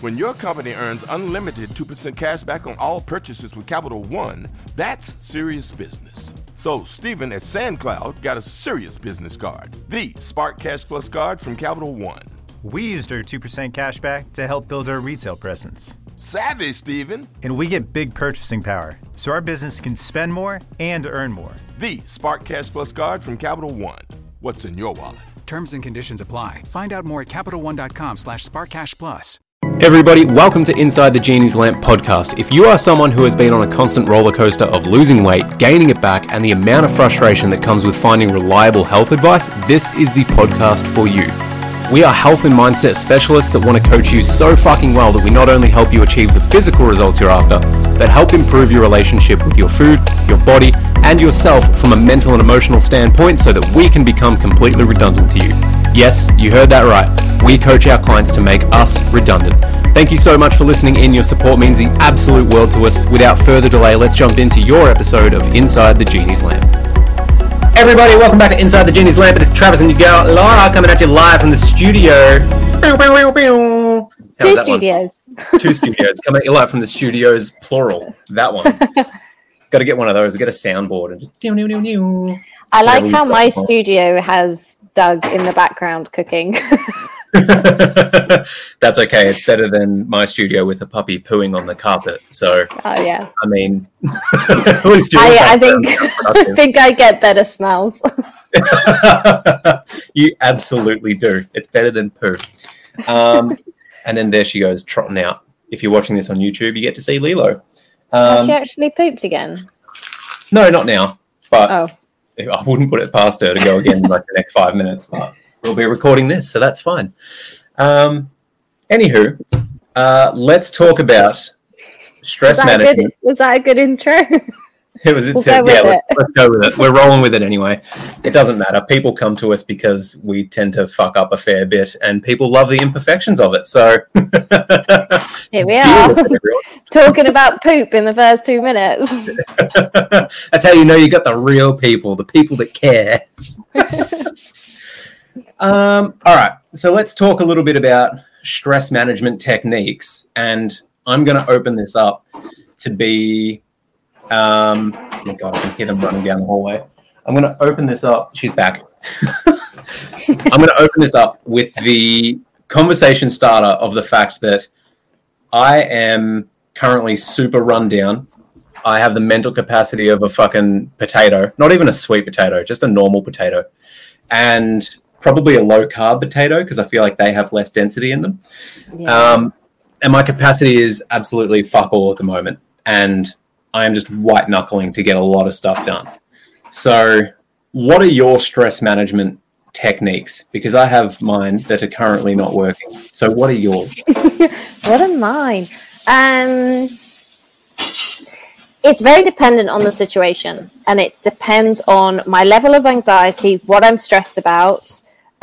When your company earns unlimited 2% cash back on all purchases with Capital One, that's serious business. So Stephen at SandCloud got a serious business card, the Spark Cash Plus card from Capital One. We used our 2% cash back to help build our retail presence. Savvy, Stephen. And we get big purchasing power, so our business can spend more and earn more. The Spark Cash Plus card from Capital One. What's in your wallet? Terms and conditions apply. Find out more at CapitalOne.com/SparkCashPlus. Everybody, welcome to Inside the Genie's Lamp podcast. If you are someone who has been on a constant roller coaster of losing weight, gaining it back, and the amount of frustration that comes with finding reliable health advice, this is the podcast for you. We are health and mindset specialists that want to coach you so fucking well that we not only help you achieve the physical results you're after, but help improve your relationship with your food, your body, and yourself from a mental and emotional standpoint so that we can become completely redundant to you. Yes, you heard that right. We coach our clients to make us redundant. Thank you so much for listening in. Your support means the absolute world to us. Without further delay, let's jump into your episode of Inside the Genie's Lamp. Everybody, welcome back to Inside the Genie's Lamp. It's Travis and your girl Laura coming at you live from the studio. Two studios. Two studios. Coming at you live from the studios, plural. That one. Got to get one of those. Get a soundboard and just. I like how my studio has Doug in the background cooking. That's okay. It's better than my studio with a puppy pooing on the carpet. So, oh yeah. I mean, I think I get better smells. You absolutely do. It's better than poo. And then there she goes trotting out. If you're watching this on YouTube, you get to see Lilo. Has she actually pooped again? No, not now. But I wouldn't put it past her to go again in like the next 5 minutes. But we'll be recording this, so that's fine. Anywho, let's talk about stress management. Was that a good intro? It was. Let's go with it. We're rolling with it anyway. It doesn't matter. People come to us because we tend to fuck up a fair bit, and people love the imperfections of it. So here we are, talking about poop in the first 2 minutes. That's how you know you got the real people, the people that care. All right, so let's talk a little bit about stress management techniques, and I'm going to open this up to be. Oh my God, I can hear them running down the hallway. I'm going to open this up. She's back. I'm going to open this up with the conversation starter of the fact that I am currently super run down. I have the mental capacity of a fucking potato, not even a sweet potato, just a normal potato, and probably a low carb potato because I feel like they have less density in them. Yeah. And my capacity is absolutely fuck all at the moment. And I am just white knuckling to get a lot of stuff done. So what are your stress management techniques? Because I have mine that are currently not working. So what are yours? What are mine? It's very dependent on the situation, and it depends on my level of anxiety, what I'm stressed about.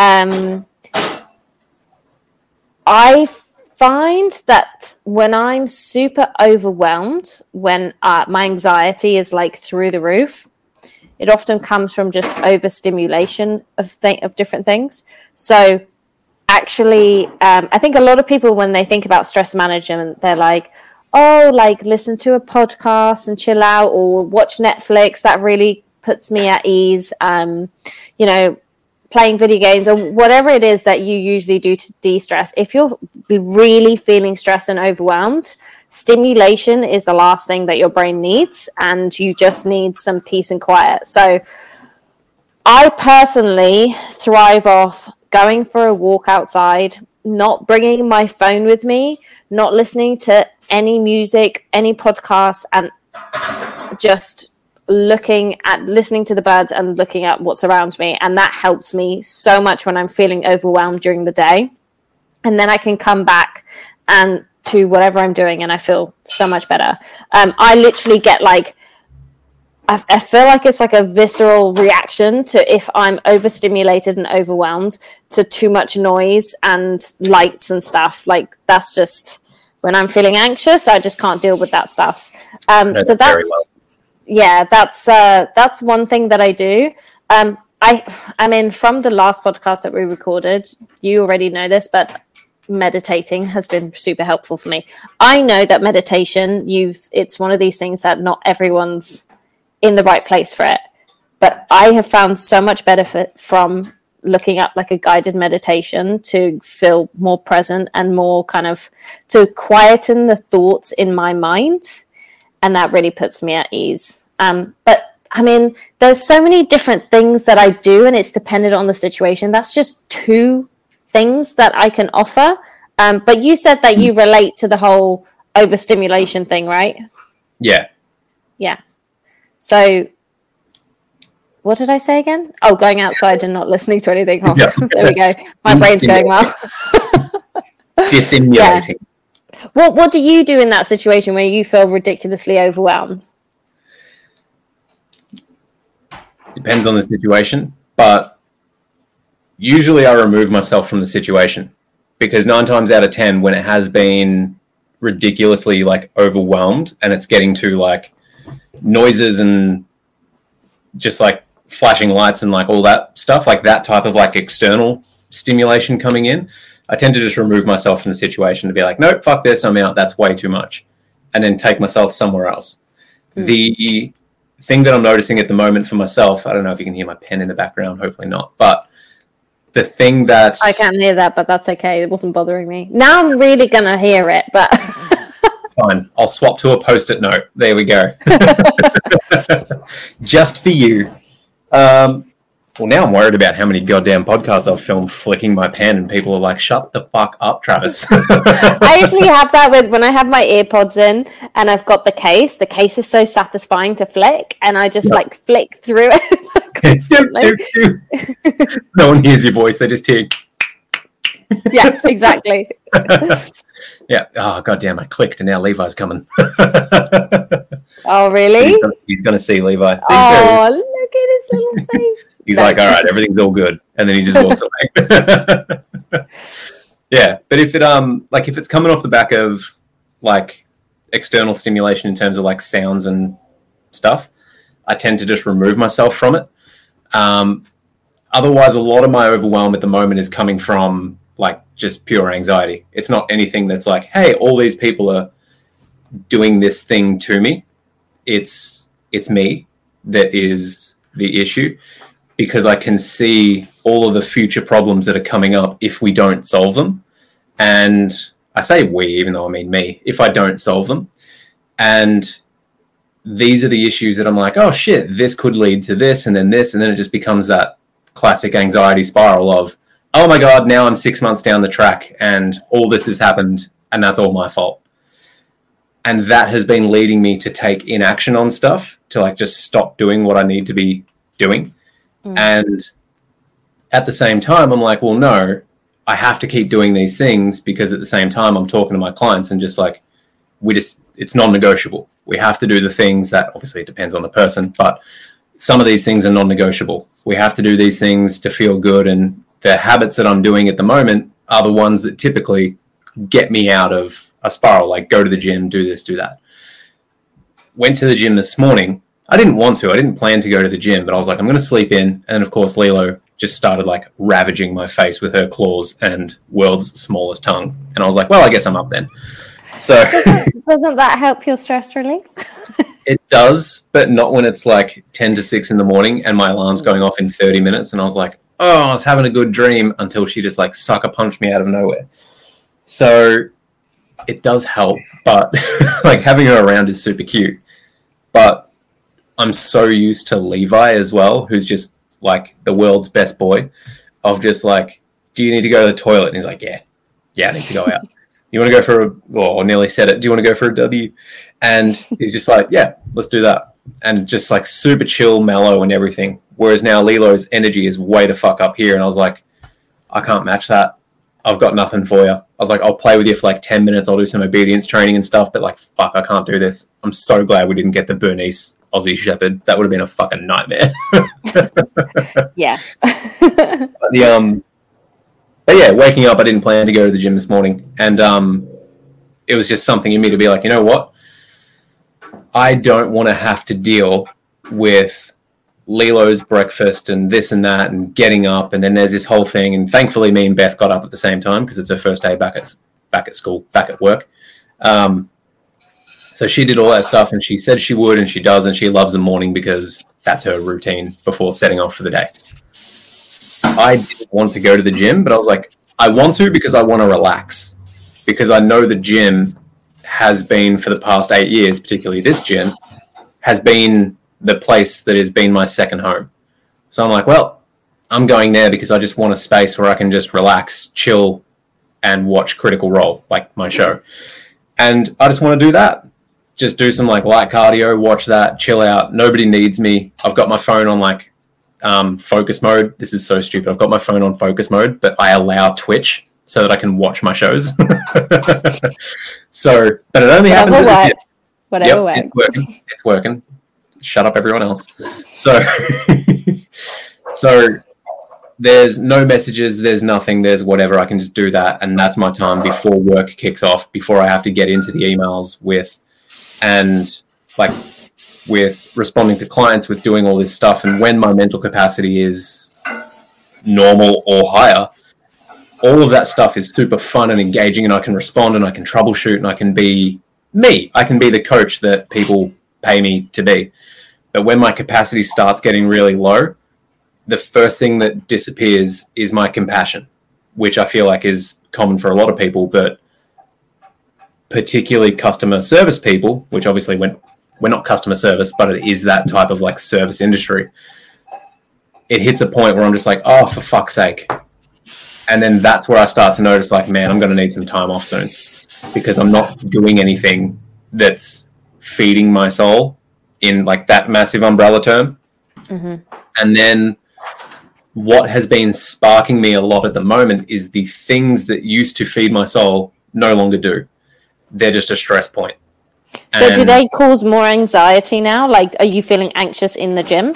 I find that when I'm super overwhelmed, when my anxiety is like through the roof, it often comes from just overstimulation of different things. So actually, I think a lot of people, when they think about stress management, they're like, oh, like listen to a podcast and chill out, or watch Netflix. That really puts me at ease. Playing video games or whatever it is that you usually do to de-stress. If you're really feeling stressed and overwhelmed, stimulation is the last thing that your brain needs, and you just need some peace and quiet. So I personally thrive off going for a walk outside, not bringing my phone with me, not listening to any music, any podcast, and just listening to the birds and looking at what's around me. And that helps me so much when I'm feeling overwhelmed during the day. And then I can come back and to whatever I'm doing and I feel so much better. I literally get like, I feel like it's like a visceral reaction to if I'm overstimulated and overwhelmed to too much noise and lights and stuff. Like that's just when I'm feeling anxious, I just can't deal with that stuff. So that's one thing that I do. I mean, from the last podcast that we recorded, you already know this, but meditating has been super helpful for me. I know that meditation, it's one of these things that not everyone's in the right place for it. But I have found so much benefit from looking up like a guided meditation to feel more present and more kind of to quieten the thoughts in my mind. And that really puts me at ease. But I mean, there's so many different things that I do and it's dependent on the situation. That's just 2 things that I can offer. But you said that you relate to the whole overstimulation thing, right? Yeah. Yeah. So what did I say again? Oh, going outside and not listening to anything. Oh, yeah. There we go. My brain's going well. Dissimulating. Yeah. What do you do in that situation where you feel ridiculously overwhelmed? Depends on the situation, but usually I remove myself from the situation because 9 times out of 10, when it has been ridiculously like overwhelmed and it's getting to like noises and just like flashing lights and like all that stuff, like that type of like external stimulation coming in, I tend to just remove myself from the situation to be like, nope, fuck this, I'm out, that's way too much, and then take myself somewhere else. The thing that I'm noticing at the moment for myself, I don't know if you can hear my pen in the background, hopefully not, but the thing that... I can't hear that, but that's okay, it wasn't bothering me. Now I'm really gonna hear it, but... Fine, I'll swap to a post-it note. There we go. Just for you. Well, now I'm worried about how many goddamn podcasts I've filmed flicking my pen and people are like, shut the fuck up, Travis. I actually have that with when I have my earpods in and I've got the case. The case is so satisfying to flick and I just like flick through it. No one hears your voice, they just hear... Yeah, exactly. Yeah. Oh, goddamn, I clicked and now Levi's coming. Oh, really? He's going to see Levi. See, oh, look at his little face. He's like, all right, everything's all good. And then he just walks away. Yeah. But if it, like if it's coming off the back of like external stimulation in terms of like sounds and stuff, I tend to just remove myself from it. Otherwise, a lot of my overwhelm at the moment is coming from like just pure anxiety. It's not anything that's like, hey, all these people are doing this thing to me. It's me that is the issue because I can see all of the future problems that are coming up if we don't solve them. And I say we, even though I mean me, if I don't solve them. And these are the issues that I'm like, oh shit, this could lead to this and then this. And then it just becomes that classic anxiety spiral of, oh my God, now I'm 6 months down the track and all this has happened and that's all my fault. And that has been leading me to take inaction on stuff, to like just stop doing what I need to be doing. And at the same time, I'm like, well, no, I have to keep doing these things because at the same time, I'm talking to my clients and just like, it's non-negotiable. We have to do the things that obviously it depends on the person, but some of these things are non-negotiable. We have to do these things to feel good. And the habits that I'm doing at the moment are the ones that typically get me out of a spiral, like go to the gym, do this, do that. Went to the gym this morning. I didn't want to. I didn't plan to go to the gym, but I was like, I'm going to sleep in. And of course, Lilo just started like ravaging my face with her claws and world's smallest tongue. And I was like, well, I guess I'm up then. So doesn't that help your stress relief? It does, but not when it's like 10 to 6 in the morning and my alarm's going off in 30 minutes. And I was like, oh, I was having a good dream until she just like sucker punched me out of nowhere. So it does help, but like having her around is super cute. But I'm so used to Levi as well, who's just like the world's best boy, of just like, do you need to go to the toilet? And he's like, yeah, I need to go out. You want to go for I nearly said it. Do you want to go for a W? And he's just like, yeah, let's do that. And just like super chill, mellow and everything. Whereas now Lilo's energy is way the fuck up here. And I was like, I can't match that. I've got nothing for you. I was like, I'll play with you for like 10 minutes. I'll do some obedience training and stuff. But like, fuck, I can't do this. I'm so glad we didn't get the Bernese Aussie Shepherd. That would have been a fucking nightmare. Yeah. But yeah, waking up, I didn't plan to go to the gym this morning. And it was just something in me to be like, you know what? I don't want to have to deal with Lilo's breakfast and this and that and getting up, and then there's this whole thing. And thankfully, me and Beth got up at the same time because it's her first day back at school, back at work. So she did all that stuff, and she said she would, and she does, and she loves the morning because that's her routine before setting off for the day. I didn't want to go to the gym, but I was like, I want to because I want to relax, because I know the gym has been, for the past 8 years, particularly this gym, has been the place that has been my second home. So I'm like, well, I'm going there because I just want a space where I can just relax, chill, and watch Critical Role, like my show. And I just want to do that. Just do some like light cardio, watch that, chill out. Nobody needs me. I've got my phone on like focus mode. This is so stupid. I've got my phone on focus mode, but I allow Twitch so that I can watch my shows. So, but it only happens at the gym. Whatever works. It's working. It's working. Shut up, everyone else. So, so there's no messages, there's nothing, there's whatever. I can just do that, and that's my time before work kicks off, before I have to get into the emails with responding to clients, with doing all this stuff. And when my mental capacity is normal or higher, all of that stuff is super fun and engaging, and I can respond and I can troubleshoot and I can be me. I can be the coach that people pay me to be. But when my capacity starts getting really low, the first thing that disappears is my compassion, which I feel like is common for a lot of people, but particularly customer service people, which obviously we're not customer service, but it is that type of like service industry. It hits a point where I'm just like, oh, for fuck's sake. And then that's where I start to notice like, man, I'm going to need some time off soon, because I'm not doing anything that's feeding my soul in like that massive umbrella term. Mm-hmm. And then what has been sparking me a lot at the moment is the things that used to feed my soul no longer do. They're just a stress point. So do they cause more anxiety now? Like, are you feeling anxious in the gym?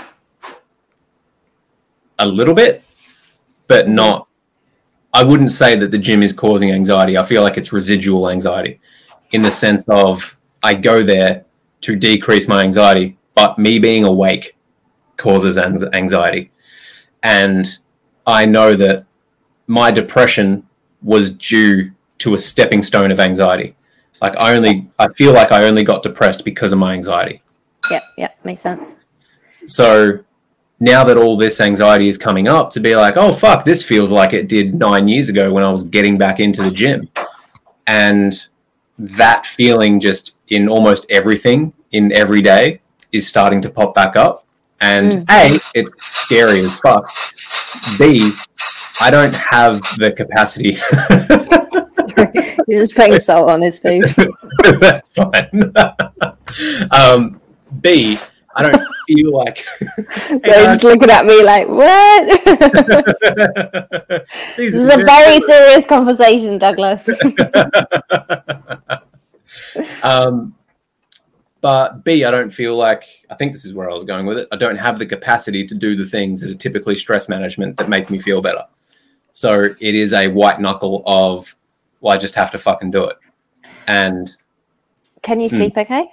A little bit, but not. I wouldn't say that the gym is causing anxiety. I feel like it's residual anxiety, in the sense of I go there to decrease my anxiety, but me being awake causes anxiety. And I know that my depression was due to a stepping stone of anxiety. Like I feel like I only got depressed because of my anxiety. Yeah, makes sense. So now that all this anxiety is coming up, to be like, oh, fuck, this feels like it did 9 years ago when I was getting back into the gym. And that feeling just in almost everything in every day is starting to pop back up. And A, it's scary as fuck. B, I don't have the capacity. Sorry, you're just putting salt on his food. That's fine. B, I don't feel like... They're just looking at me like, what? This is a very serious conversation, Douglas. But B, I don't feel like... I think this is where I was going with it. I don't have the capacity to do the things that are typically stress management that make me feel better. So it is a white knuckle of, well, I just have to fucking do it. And... Can you sleep okay?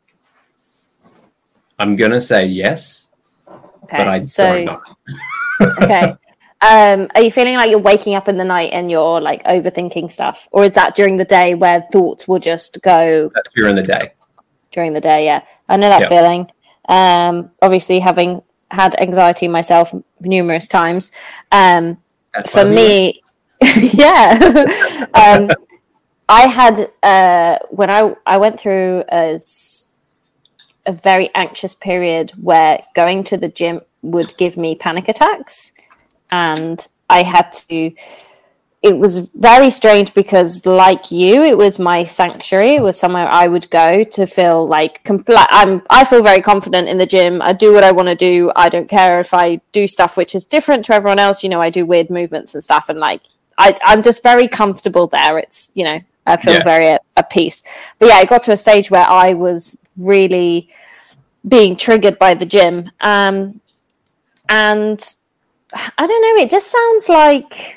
I'm going to say yes, okay, but I don't know. Okay. Are you feeling like you're waking up in the night and you're like overthinking stuff? Or is that during the day where thoughts will just go? That's during the day. During the day, yeah. I know that feeling. Obviously, having had anxiety myself numerous times. For me, yeah. I had, when I went through a very anxious period where going to the gym would give me panic attacks, and I had to... It was very strange because, like you, it was my sanctuary. It was somewhere I would go to feel like I feel very confident in the gym. I do what I want to do. I don't care if I do stuff which is different to everyone else. You know, I do weird movements and stuff, and like I'm just very comfortable there. It's, you know, I feel very at peace. But yeah, it got to a stage where I was really being triggered by the gym, and I don't know. It just sounds like...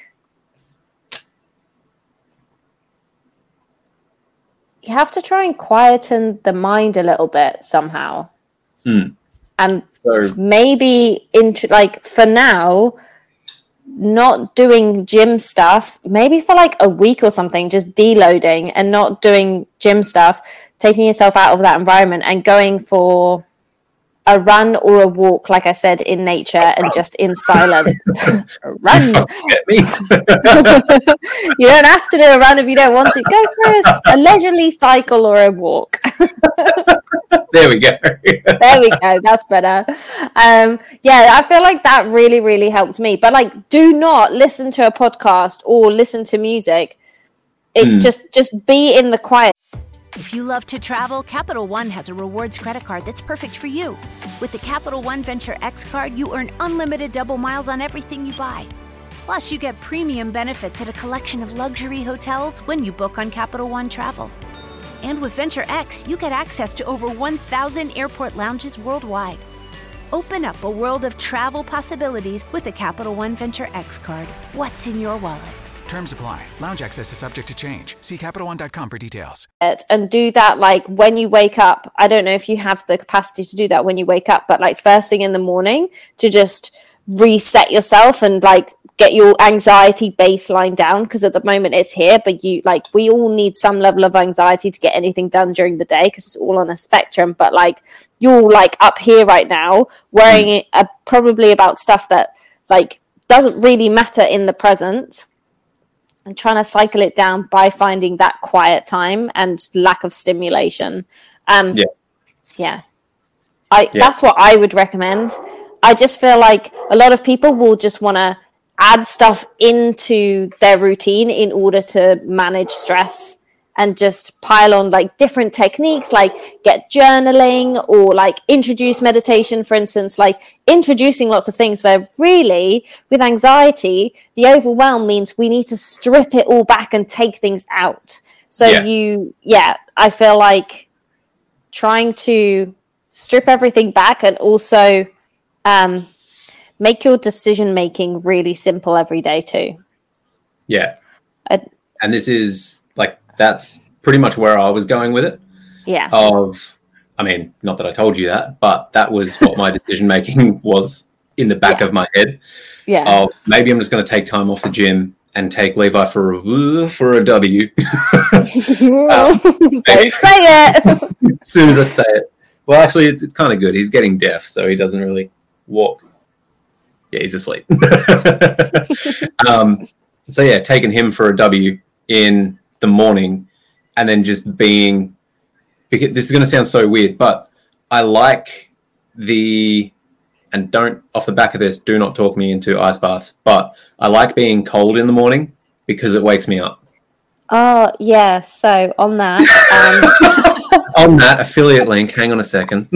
You have to try and quieten the mind a little bit somehow. And So maybe like for now, not doing gym stuff, maybe for like a week or something, just deloading and not doing gym stuff, taking yourself out of that environment and going for a run or a walk, like I said, in nature and just in silence. Run. You don't have to do a run if you don't want to. Go for a leisurely cycle or a walk. there we go. There we go. That's better. Yeah, I feel like that really, really helped me. But like, do not listen to a podcast or listen to music. It just be in the quiet. If you love to travel, Capital One has a rewards credit card that's perfect for you. With the Capital One Venture X card, you earn unlimited double miles on everything you buy. Plus, you get premium benefits at a collection of luxury hotels when you book on Capital One Travel. And with Venture X, you get access to over 1,000 airport lounges worldwide. Open up a world of travel possibilities with the Capital One Venture X card. What's in your wallet? Terms apply. Lounge access is subject to change. See CapitalOne.com for details. And do that like when you wake up. I don't know if you have the capacity to do that when you wake up, but like first thing in the morning to just reset yourself and like get your anxiety baseline down, because at the moment it's here, but we all need some level of anxiety to get anything done during the day because it's all on a spectrum. But like you're like up here right now worrying it probably about stuff that like doesn't really matter in the present, and trying to cycle it down by finding that quiet time and lack of stimulation. That's what I would recommend. I just feel like a lot of people will just want to add stuff into their routine in order to manage stress and just pile on like different techniques, like get journaling or like introduce meditation, for instance, like introducing lots of things where really with anxiety, the overwhelm means we need to strip it all back and take things out. So I feel like trying to strip everything back and also make your decision-making really simple every day too. Yeah. And this is like, that's pretty much where I was going with it. Yeah. I mean, not that I told you that, but that was what my decision making was in the back of my head. Yeah. Maybe I'm just going to take time off the gym and take Levi for a W. Don't say it. As soon as I say it. Well, actually, it's kind of good. He's getting deaf, so he doesn't really walk. Yeah, he's asleep. So yeah, taking him for a W in the morning, and then just being, because this is going to sound so weird, but I like and don't, off the back of this, do not talk me into ice baths, but I like being cold in the morning because it wakes me up. Oh, yeah. So on that, on that affiliate link, hang on a second.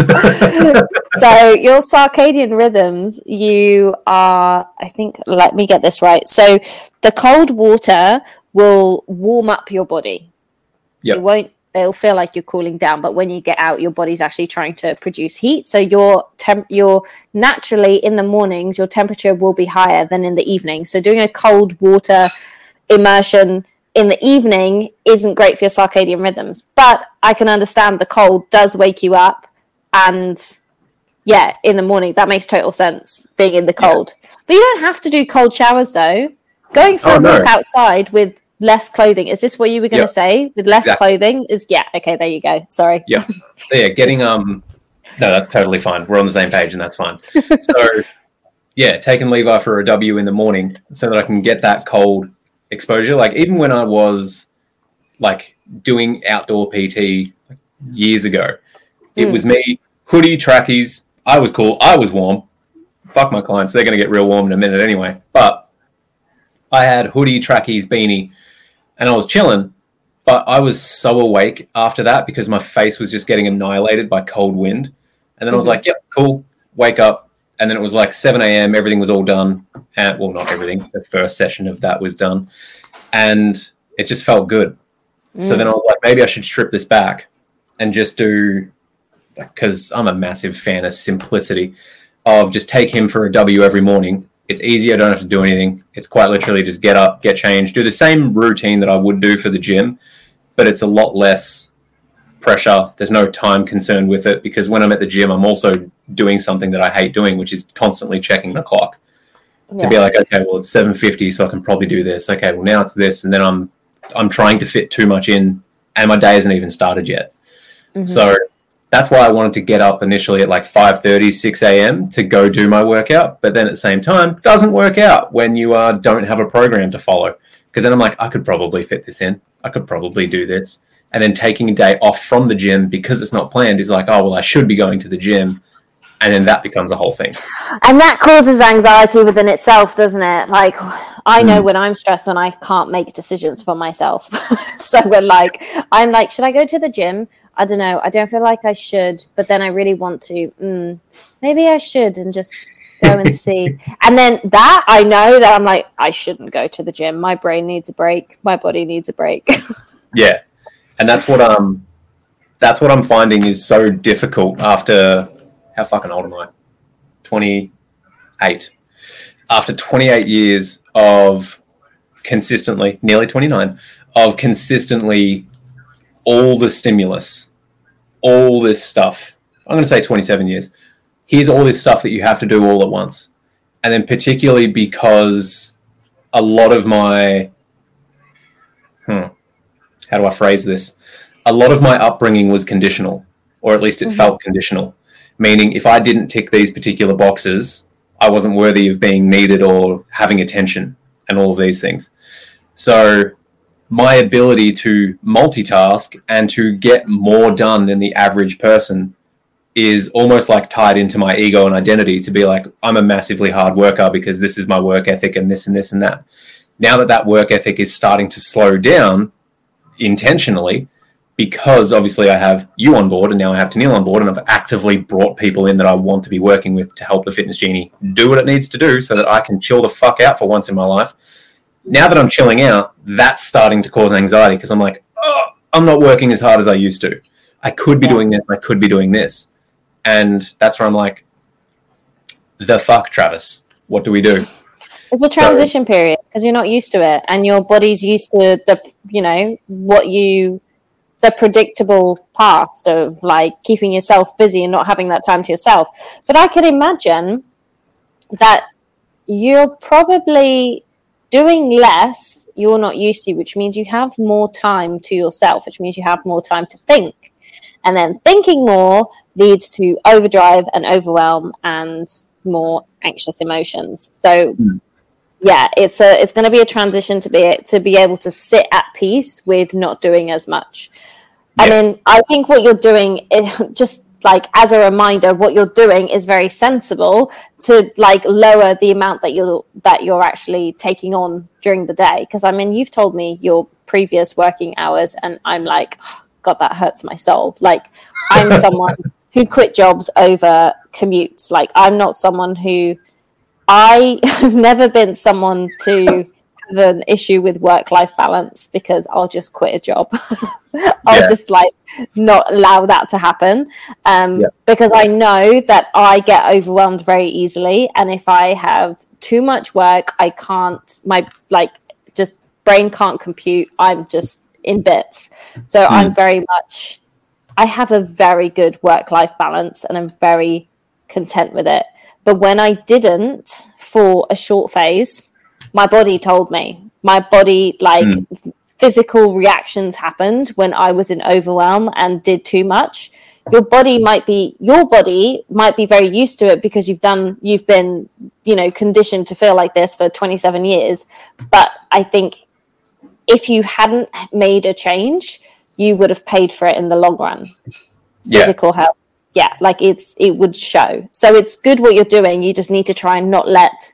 So your circadian rhythms, you are, I think, let me get this right. So the cold water will warm up your body. Yep. It'll feel like you're cooling down, but when you get out, your body's actually trying to produce heat. So you're naturally in the mornings, your temperature will be higher than in the evening. So doing a cold water immersion in the evening isn't great for your circadian rhythms, but I can understand the cold does wake you up, and yeah, in the morning, that makes total sense, being in the cold. Yeah. But you don't have to do cold showers though. Going for a walk outside with less clothing. Is this what you were going to say? With less clothing? Okay, there you go. Sorry. Yeah. So yeah, getting no, that's totally fine. We're on the same page and that's fine. So yeah, taking Levi for a W in the morning so that I can get that cold exposure. Like even when I was like doing outdoor PT years ago, it was me, hoodie, trackies. I was cool. I was warm. Fuck my clients. They're going to get real warm in a minute anyway. But I had hoodie, trackies, beanie, and I was chilling. But I was so awake after that because my face was just getting annihilated by cold wind. And then I was like, yep, cool. Wake up. And then it was like 7 a.m. Everything was all done. And, well, not everything. The first session of that was done. And it just felt good. So then I was like, maybe I should strip this back and just do, because I'm a massive fan of simplicity, of just take him for a W every morning. It's easy. I don't have to do anything. It's quite literally just get up, get changed, do the same routine that I would do for the gym, but it's a lot less pressure. There's no time concerned with it, because when I'm at the gym, I'm also doing something that I hate doing, which is constantly checking the clock to be like, okay, well, it's 7:50, so I can probably do this. Okay, well, now it's this. And then I'm trying to fit too much in, and my day hasn't even started yet. So that's why I wanted to get up initially at like 5:30, 6 a.m. to go do my workout. But then at the same time, it doesn't work out when you don't have a program to follow. Because then I'm like, I could probably fit this in. I could probably do this. And then taking a day off from the gym because it's not planned is like, oh, well, I should be going to the gym. And then that becomes a whole thing. And that causes anxiety within itself, doesn't it? Like, I know when I'm stressed, when I can't make decisions for myself. So I'm like, should I go to the gym? I don't know. I don't feel like I should, but then I really want to. Maybe I should, and just go and see. And then that I know that I'm like, I shouldn't go to the gym. My brain needs a break. My body needs a break. Yeah. And that's what I'm finding is so difficult after, how fucking old am I? 28. After 28 years of consistently, nearly 29, of consistently all the stimulus, all this stuff. I'm going to say 27 years. Here's all this stuff that you have to do all at once. And then particularly because a lot of my, how do I phrase this? A lot of my upbringing was conditional, or at least it felt conditional. Meaning if I didn't tick these particular boxes, I wasn't worthy of being needed or having attention and all of these things. So my ability to multitask and to get more done than the average person is almost like tied into my ego and identity to be like, I'm a massively hard worker because this is my work ethic and this and this and that. Now that work ethic is starting to slow down intentionally, because obviously I have you on board and now I have Tennille on board, and I've actively brought people in that I want to be working with to help the Fitness Genie do what it needs to do so that I can chill the fuck out for once in my life. Now that I'm chilling out, that's starting to cause anxiety because I'm like, oh, I'm not working as hard as I used to. I could be doing this, I could be doing this. And that's where I'm like, the fuck, Travis, what do we do? It's a transition period because you're not used to it, and your body's used to the predictable past of like keeping yourself busy and not having that time to yourself. But I can imagine that you're probably doing less you're not used to, which means you have more time to yourself, which means you have more time to think. And then thinking more leads to overdrive and overwhelm and more anxious emotions. So yeah, it's going to be a transition to be able to sit at peace with not doing as much. Yeah. I mean, I think what you're doing is just like as a reminder, what you're doing is very sensible to like lower the amount that you're actually taking on during the day. Because I mean, you've told me your previous working hours, and I'm like, oh, God, that hurts my soul. Like, I'm someone who quit jobs over commutes. Like, I'm not someone who I've never been someone to have an issue with work-life balance because I'll just quit a job. I'll just like not allow that to happen because I know that I get overwhelmed very easily. And if I have too much work, I can't, my like just brain can't compute. I'm just in bits. So I'm very much, I have a very good work-life balance and I'm very content with it. But when I didn't for a short phase, my body told me. My body, like, physical reactions happened when I was in overwhelm and did too much. Your body might be very used to it because you've been, conditioned to feel like this for 27 years. But I think if you hadn't made a change, you would have paid for it in the long run. Physical health. Yeah, like it would show. So it's good what you're doing. You just need to try and not let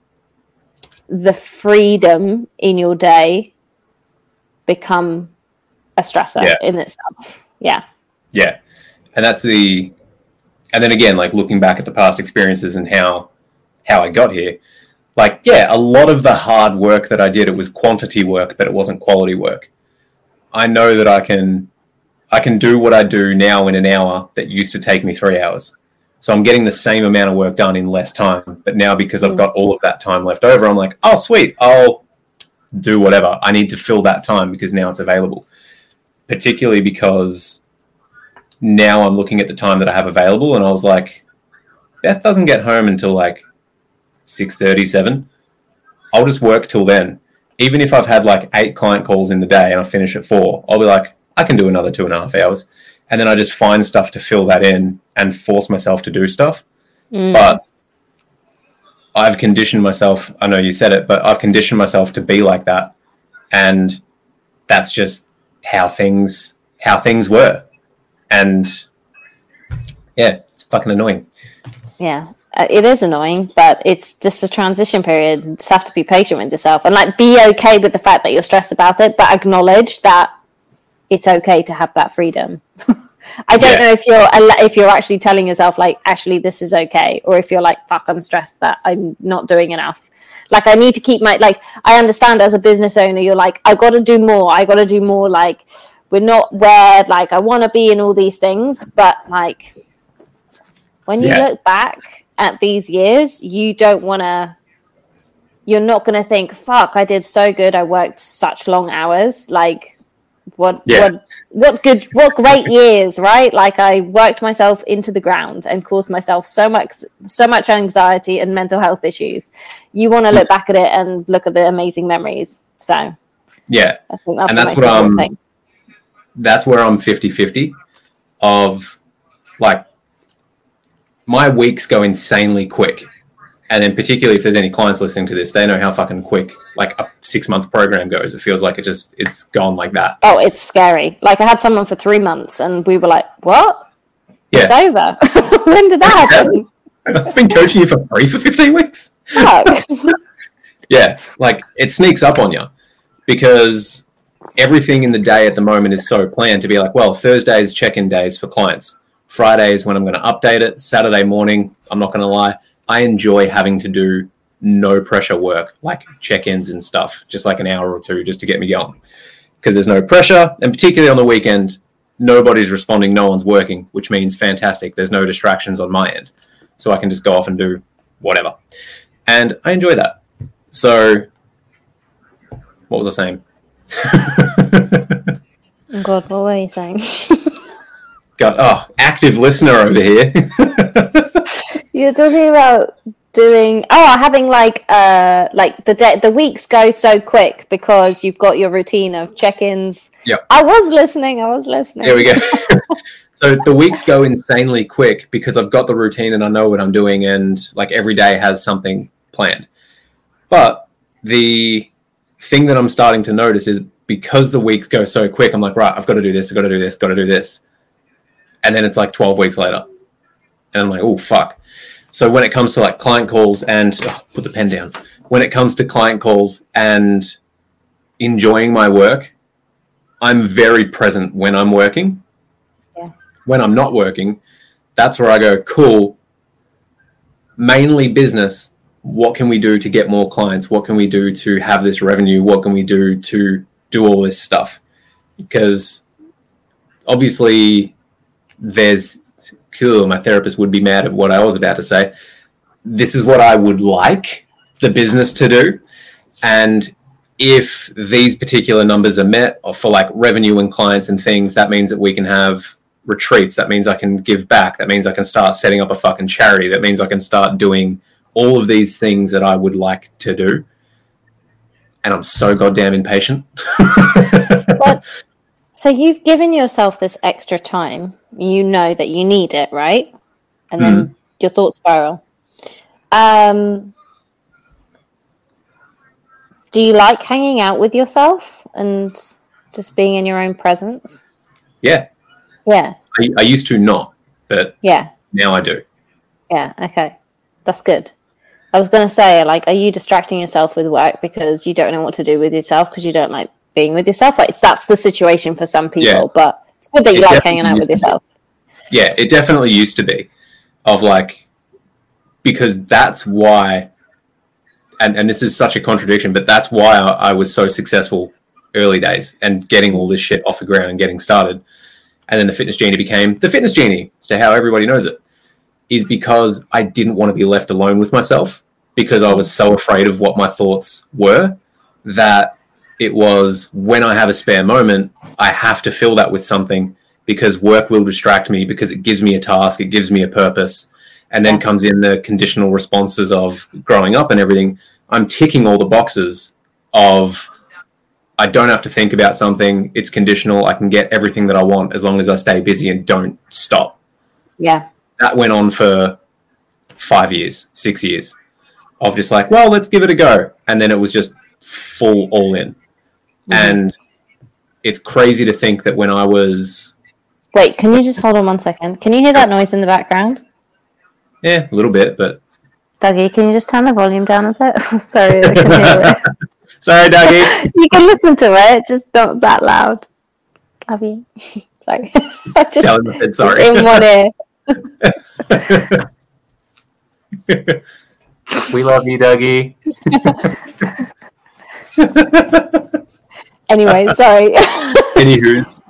the freedom in your day become a stressor in itself. Yeah. Yeah. And and then again, like looking back at the past experiences and how I got here, like, a lot of the hard work that I did, it was quantity work, but it wasn't quality work. I know that I can do what I do now in an hour that used to take me 3 hours. So I'm getting the same amount of work done in less time. But now because I've got all of that time left over, I'm like, oh, sweet, I'll do whatever. I need to fill that time because now it's available. Particularly because now I'm looking at the time that I have available, and I was like, Beth doesn't get home until like 6:30, 7. I'll just work till then. Even if I've had like 8 client calls in the day and I finish at 4, I'll be like, I can do another 2.5 hours. And then I just find stuff to fill that in and force myself to do stuff. But I've conditioned myself, I know you said it, but I've conditioned myself to be like that. And that's just how things were. And yeah, it's fucking annoying. Yeah, it is annoying, but it's just a transition period. You just have to be patient with yourself and like be okay with the fact that you're stressed about it, but acknowledge that it's okay to have that freedom. I don't know if you're actually telling yourself like, actually this is okay, or if you're like, fuck, I'm stressed that I'm not doing enough. Like I need to keep my, like, I understand as a business owner, you're like, I got to do more. Like we're not where like I want to be in all these things, but like when you look back at these years, you're not going to think, fuck, I did so good. I worked such long hours. Like what great years, right? Like I worked myself into the ground and caused myself so much anxiety and mental health issues. You want to look back at it and look at the amazing memories. So yeah, I think that's, and the that's most important thing. That's where I'm 50-50 of like my weeks go insanely quick. And then particularly if there's any clients listening to this, they know how fucking quick like a 6-month program goes. It feels like it's gone like that. Oh, it's scary. Like I had someone for 3 months and we were like, what? Yeah. It's over. When did that happen? I've been coaching you for free for 15 weeks. Yeah, like it sneaks up on you because everything in the day at the moment is so planned to be like, well, Thursday's check-in days for clients. Friday is when I'm going to update it. Saturday morning, I'm not going to lie, I enjoy having to do no pressure work, like check-ins and stuff, just like an hour or two just to get me going. Because there's no pressure, and particularly on the weekend, nobody's responding, no one's working, which means fantastic. There's no distractions on my end. So I can just go off and do whatever. And I enjoy that. So, what was I saying? Oh God, what were you saying? God, active listener over here. You're talking about having the weeks go so quick because you've got your routine of check-ins. Yeah, I was listening. There we go. So the weeks go insanely quick because I've got the routine and I know what I'm doing, and like every day has something planned. But the thing that I'm starting to notice is because the weeks go so quick, I'm like, right, I've got to do this, got to do this. And then it's like 12 weeks later. And I'm like, oh, fuck. So when it comes to like client calls and put the pen down. When it comes to client calls and enjoying my work, I'm very present when I'm working. Yeah. When I'm not working, that's where I go, cool. Mainly business. What can we do to get more clients? What can we do to have this revenue? What can we do to do all this stuff? Because obviously my therapist would be mad at what I was about to say. This is what I would like the business to do. And if these particular numbers are met for like revenue and clients and things, that means that we can have retreats. That means I can give back. That means I can start setting up a fucking charity. That means I can start doing all of these things that I would like to do. And I'm so goddamn impatient. But, so you've given yourself this extra time. You know that you need it, right? And then your thoughts spiral. Do you like hanging out with yourself and just being in your own presence? Yeah. Yeah. I used to not, but now I do. Yeah, okay. That's good. I was going to say, like, are you distracting yourself with work because you don't know what to do with yourself because you don't like being with yourself? Like, that's the situation for some people, but it's good that you like hanging out with yourself. Yeah, it definitely used to be of like, because that's why, and this is such a contradiction, but that's why I was so successful early days and getting all this shit off the ground and getting started. And then the Fitness Genie became the Fitness Genie, as to how everybody knows it, is because I didn't want to be left alone with myself because I was so afraid of what my thoughts were that it was when I have a spare moment, I have to fill that with something because work will distract me, because it gives me a task, it gives me a purpose, and then comes in the conditional responses of growing up and everything. I'm ticking all the boxes of I don't have to think about something. It's conditional. I can get everything that I want as long as I stay busy and don't stop. Yeah. That went on for 5 years, 6 years of just like, well, let's give it a go. And then it was just full all in. Mm-hmm. And it's crazy to think that when I was... Wait, can you just hold on 1 second? Can you hear that noise in the background? Yeah, a little bit, but... Dougie, can you just turn the volume down a bit? Sorry, I can hear it. Sorry, Dougie. You can listen to it, just not that loud. Love you. Sorry. Just, tell him I said sorry. In one ear. We love you, Dougie. Anyway, sorry. Anywho's.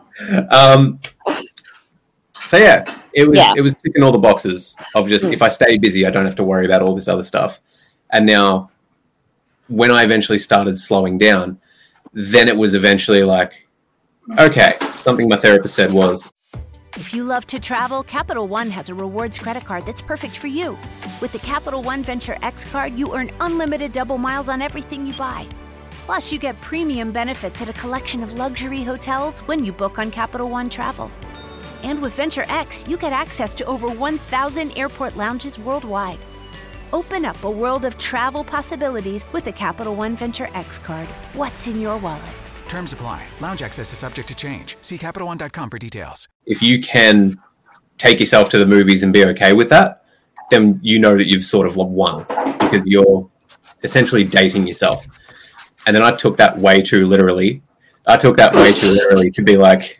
So yeah, it was ticking all the boxes of just if I stay busy, I don't have to worry about all this other stuff. And now when I eventually started slowing down, then it was eventually like, okay, something my therapist said was, if you love to travel, Capital One has a rewards credit card that's perfect for you. With the Capital One Venture X card, you earn unlimited double miles on everything you buy. Plus, you get premium benefits at a collection of luxury hotels when you book on Capital One Travel. And with Venture X, you get access to over 1,000 airport lounges worldwide. Open up a world of travel possibilities with the Capital One Venture X card. What's in your wallet? Terms apply. Lounge access is subject to change. See CapitalOne.com for details. If you can take yourself to the movies and be okay with that, then you know that you've sort of won because you're essentially dating yourself. And then I took that way too literally. To be like,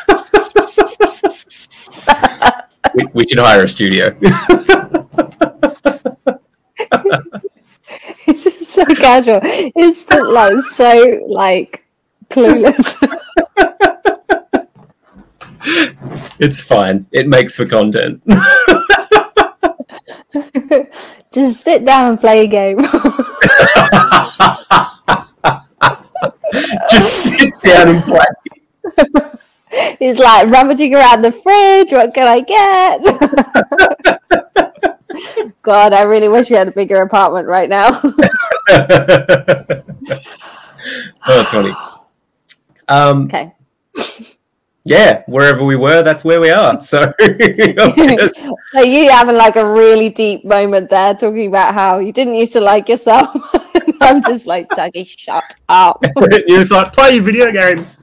we should hire a studio. It's just so casual. It's like so like clueless. It's fine. It makes for content. Just sit down and play a game. Just sit down and play. He's like rummaging around the fridge. What can I get? God, I really wish we had a bigger apartment right now. Oh, that's funny. Okay. Yeah, wherever we were, that's where we are. So, So you having like a really deep moment there, talking about how you didn't used to like yourself. I'm just like, Dougie, shut up. You're just like, play video games.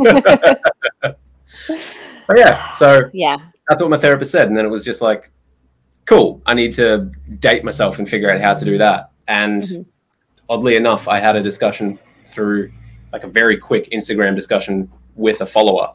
But yeah, so that's what my therapist said. And then it was just like, cool, I need to date myself and figure out how to do that. And oddly enough, I had a discussion through like a very quick Instagram discussion with a follower.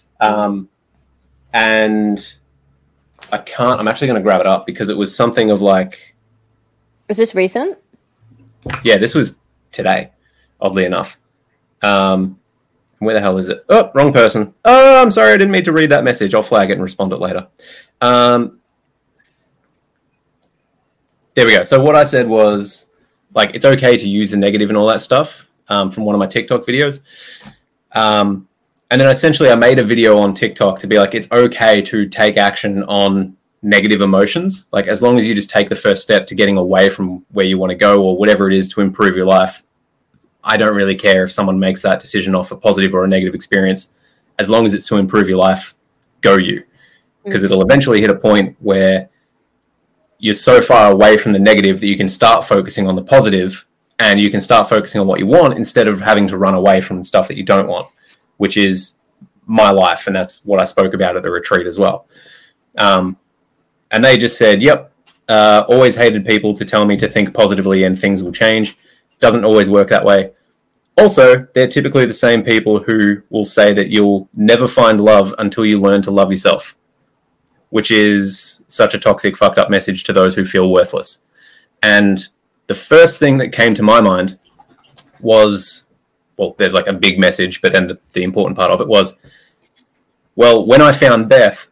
And I'm actually going to grab it up because it was something of like... Was this recent? Yeah, this was today, oddly enough. Where the hell is it? Oh, wrong person. Oh, I'm sorry. I didn't mean to read that message. I'll flag it and respond it later. There we go. So what I said was, like, it's okay to use the negative and all that stuff from one of my TikTok videos. And then essentially I made a video on TikTok to be like, it's okay to take action on negative emotions. Like, as long as you just take the first step to getting away from where you want to go or whatever it is to improve your life, I don't really care if someone makes that decision off a positive or a negative experience. As long as it's to improve your life, go you. Because it'll eventually hit a point where you're so far away from the negative that you can start focusing on the positive and you can start focusing on what you want instead of having to run away from stuff that you don't want, which is my life. And that's what I spoke about at the retreat as well. And they just said, yep, always hated people to tell me to think positively and things will change. Doesn't always work that way. Also, they're typically the same people who will say that you'll never find love until you learn to love yourself, which is such a toxic, fucked up message to those who feel worthless. And the first thing that came to my mind was, well, there's like a big message, but then the important part of it was, well, when I found Beth,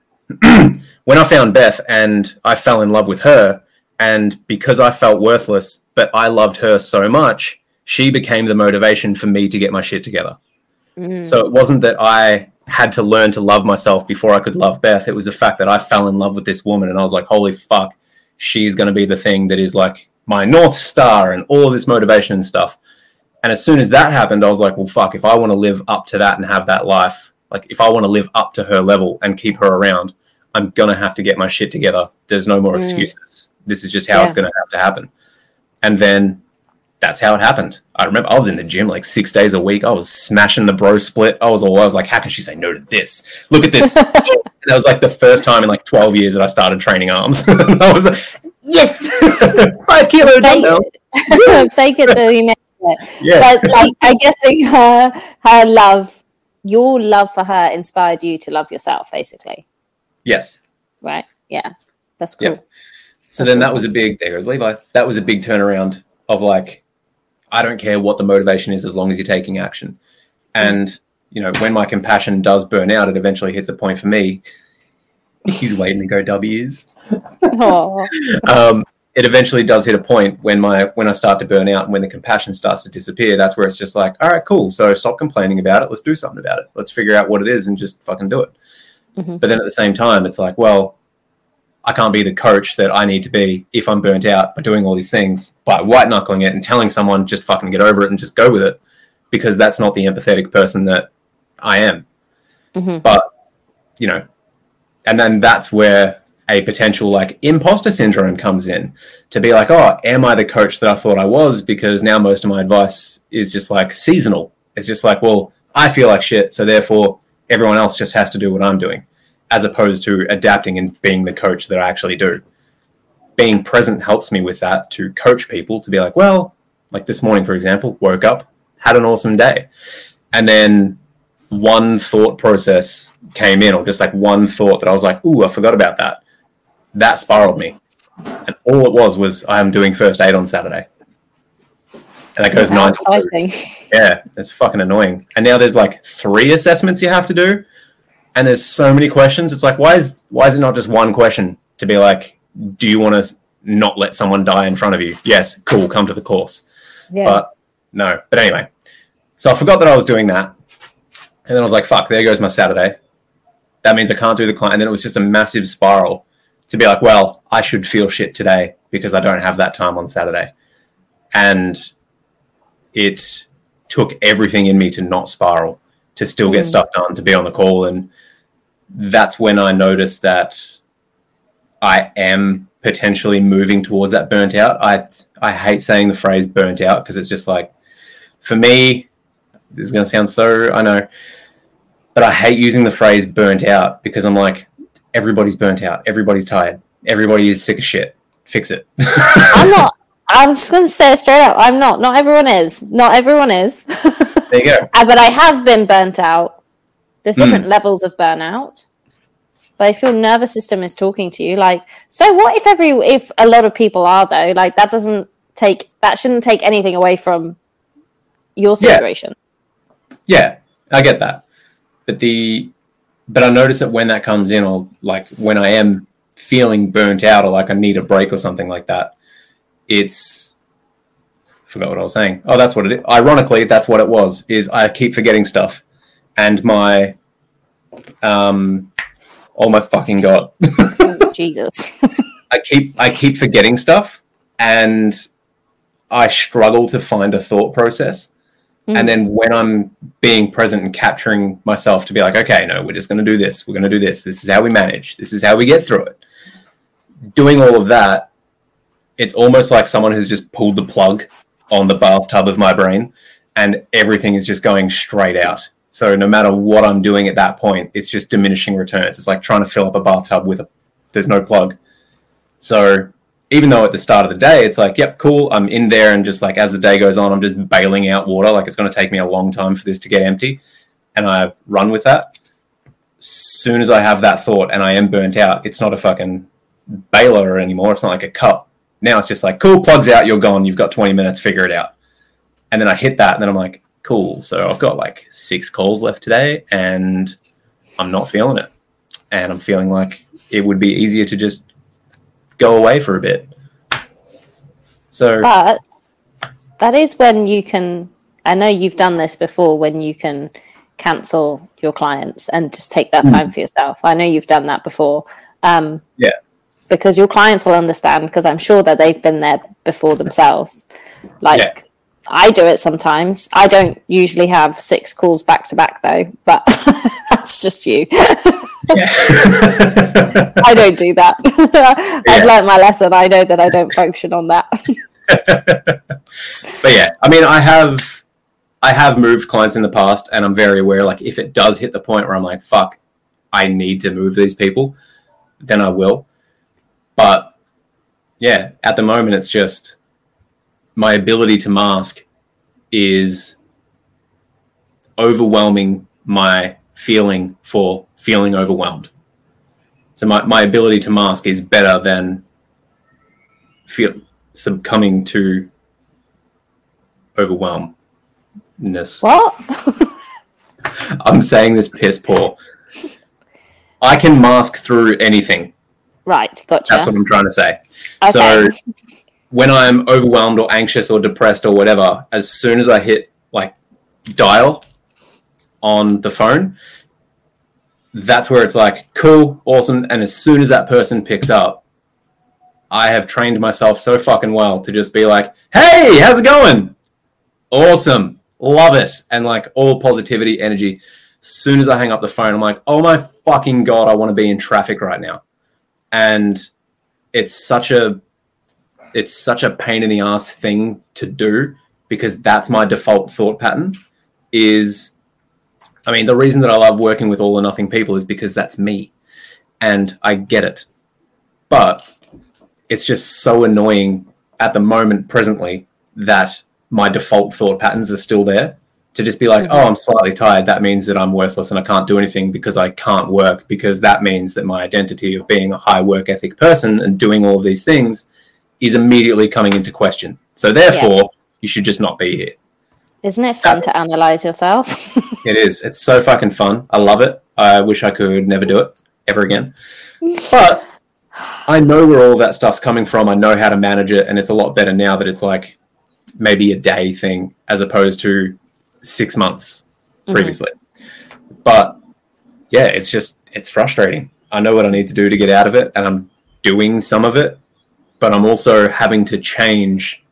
and I fell in love with her, and because I felt worthless, but I loved her so much, she became the motivation for me to get my shit together. So it wasn't that I had to learn to love myself before I could love Beth. It was the fact that I fell in love with this woman, and I was like, holy fuck, she's going to be the thing that is like my North Star and all of this motivation and stuff. And as soon as that happened, I was like, well, fuck, if I want to live up to that and have that life, like if I want to live up to her level and keep her around, I'm going to have to get my shit together. There's no more excuses. This is just how it's going to have to happen. And then that's how it happened. I remember I was in the gym like 6 days a week. I was smashing the bro split. I was like, how can she say no to this? Look at this. That was like the first time in like 12 years that I started training arms. And I was like, yes, 5 kilo dumbbell. Fake it till you make it. Yeah. But like, I guess her love, your love for her inspired you to love yourself, basically. Yes. Right. Yeah. That's cool. Yeah. So then that was a big, there goes Levi. That was a big turnaround of like, I don't care what the motivation is as long as you're taking action. And, you know, when my compassion does burn out, it eventually hits a point for me. He's waiting to go W's. It eventually does hit a point when I start to burn out and when the compassion starts to disappear. That's where it's just like, all right, cool. So stop complaining about it. Let's do something about it. Let's figure out what it is and just fucking do it. Mm-hmm. But then at the same time, it's like, well, I can't be the coach that I need to be if I'm burnt out by doing all these things, by white knuckling it and telling someone just fucking get over it and just go with it, because that's not the empathetic person that I am. Mm-hmm. But, you know, and then that's where a potential like imposter syndrome comes in, to be like, oh, am I the coach that I thought I was? Because now most of my advice is just like seasonal. It's just like, well, I feel like shit, so therefore everyone else just has to do what I'm doing, as opposed to adapting and being the coach that I actually do. Being present helps me with that, to coach people, to be like, well, like this morning, for example, woke up, had an awesome day. And then one thought process came in, or just like one thought that I was like, ooh, I forgot about that. That spiraled me. And all it was I am doing first aid on Saturday. And that goes 9 to 2. Yeah, it's fucking annoying. And now there's like 3 assessments you have to do. And there's so many questions. It's like, why is it not just one question to be like, do you want to not let someone die in front of you? Yes, cool, come to the course. Yeah. But no. But anyway, so I forgot that I was doing that. And then I was like, fuck, there goes my Saturday. That means I can't do the client. And then it was just a massive spiral to be like, well, I should feel shit today because I don't have that time on Saturday. And it took everything in me to not spiral, to still get stuff done, to be on the call. And that's when I noticed that I am potentially moving towards that burnt out. I hate saying the phrase burnt out, because it's just like, for me, this is going to sound so, I know, but I hate using the phrase burnt out, because I'm like, everybody's burnt out. Everybody's tired. Everybody is sick of shit. Fix it. I'm not. I was going to say it straight up. I'm not. Not everyone is. Not everyone is. There you go. But I have been burnt out. There's different levels of burnout. But if your nervous system is talking to you, like, so what if a lot of people are, though, like, that shouldn't take anything away from your situation. Yeah, I get that. But I notice that when that comes in, or like when I am feeling burnt out, or like I need a break or something like that, I forgot what I was saying. Oh, that's what it is. Ironically, that's what it was, is I keep forgetting stuff. And my, oh my fucking God. Oh, Jesus. I keep forgetting stuff, and I struggle to find a thought process. And then when I'm being present and capturing myself to be like, okay, no, we're just going to do this. We're going to do this. This is how we manage. This is how we get through it. Doing all of that, it's almost like someone has just pulled the plug on the bathtub of my brain, and everything is just going straight out. So no matter what I'm doing at that point, it's just diminishing returns. It's like trying to fill up a bathtub there's no plug. So even though at the start of the day, it's like, yep, cool, I'm in there, and just like as the day goes on, I'm just bailing out water. Like, it's going to take me a long time for this to get empty. And I run with that. As soon as I have that thought and I am burnt out, it's not a fucking bailer anymore. It's not like a cup. Now it's just like, cool, plug's out, you're gone. You've got 20 minutes, figure it out. And then I hit that, and then I'm like, cool. So I've got like 6 calls left today, and I'm not feeling it. And I'm feeling like it would be easier to just go away for a bit. So, but that is when you can, I know you've done this before, when you can cancel your clients and just take that time for yourself. I know you've done that before. Because your clients will understand, because I'm sure that they've been there before themselves. I do it sometimes. I don't usually have 6 calls back to back though, but that's just you. I don't do that. I've learned my lesson. I know that I don't function on that. But yeah, I mean, I have moved clients in the past, and I'm very aware, like, if it does hit the point where I'm like, fuck, I need to move these people, then I will. But yeah, at the moment, it's just my ability to mask is overwhelming my feeling for feeling overwhelmed. So my ability to mask is better than succumbing to overwhelmness. What? I'm saying this piss poor. I can mask through anything. Right, gotcha. That's what I'm trying to say. Okay. So when I'm overwhelmed or anxious or depressed or whatever, as soon as I hit like dial on the phone, that's where it's like, cool, awesome. And as soon as that person picks up, I have trained myself so fucking well to just be like, hey, how's it going? Awesome. Love it. And like all positivity, energy. As soon as I hang up the phone, I'm like, oh my fucking God, I want to be in traffic right now. And it's such a pain in the ass thing to do, because that's my default thought pattern. I mean, the reason that I love working with all or nothing people is because that's me, and I get it. But it's just so annoying at the moment presently that my default thought patterns are still there, to just be like, oh, I'm slightly tired. That means that I'm worthless and I can't do anything because I can't work, because that means that my identity of being a high work ethic person and doing all of these things is immediately coming into question. So therefore, you should just not be here. Isn't it fun to analyze yourself? It is. It's so fucking fun. I love it. I wish I could never do it ever again. But I know where all that stuff's coming from. I know how to manage it. And it's a lot better now that it's like maybe a day thing as opposed to 6 months previously. But yeah, it's frustrating. I know what I need to do to get out of it, and I'm doing some of it, but I'm also having to change,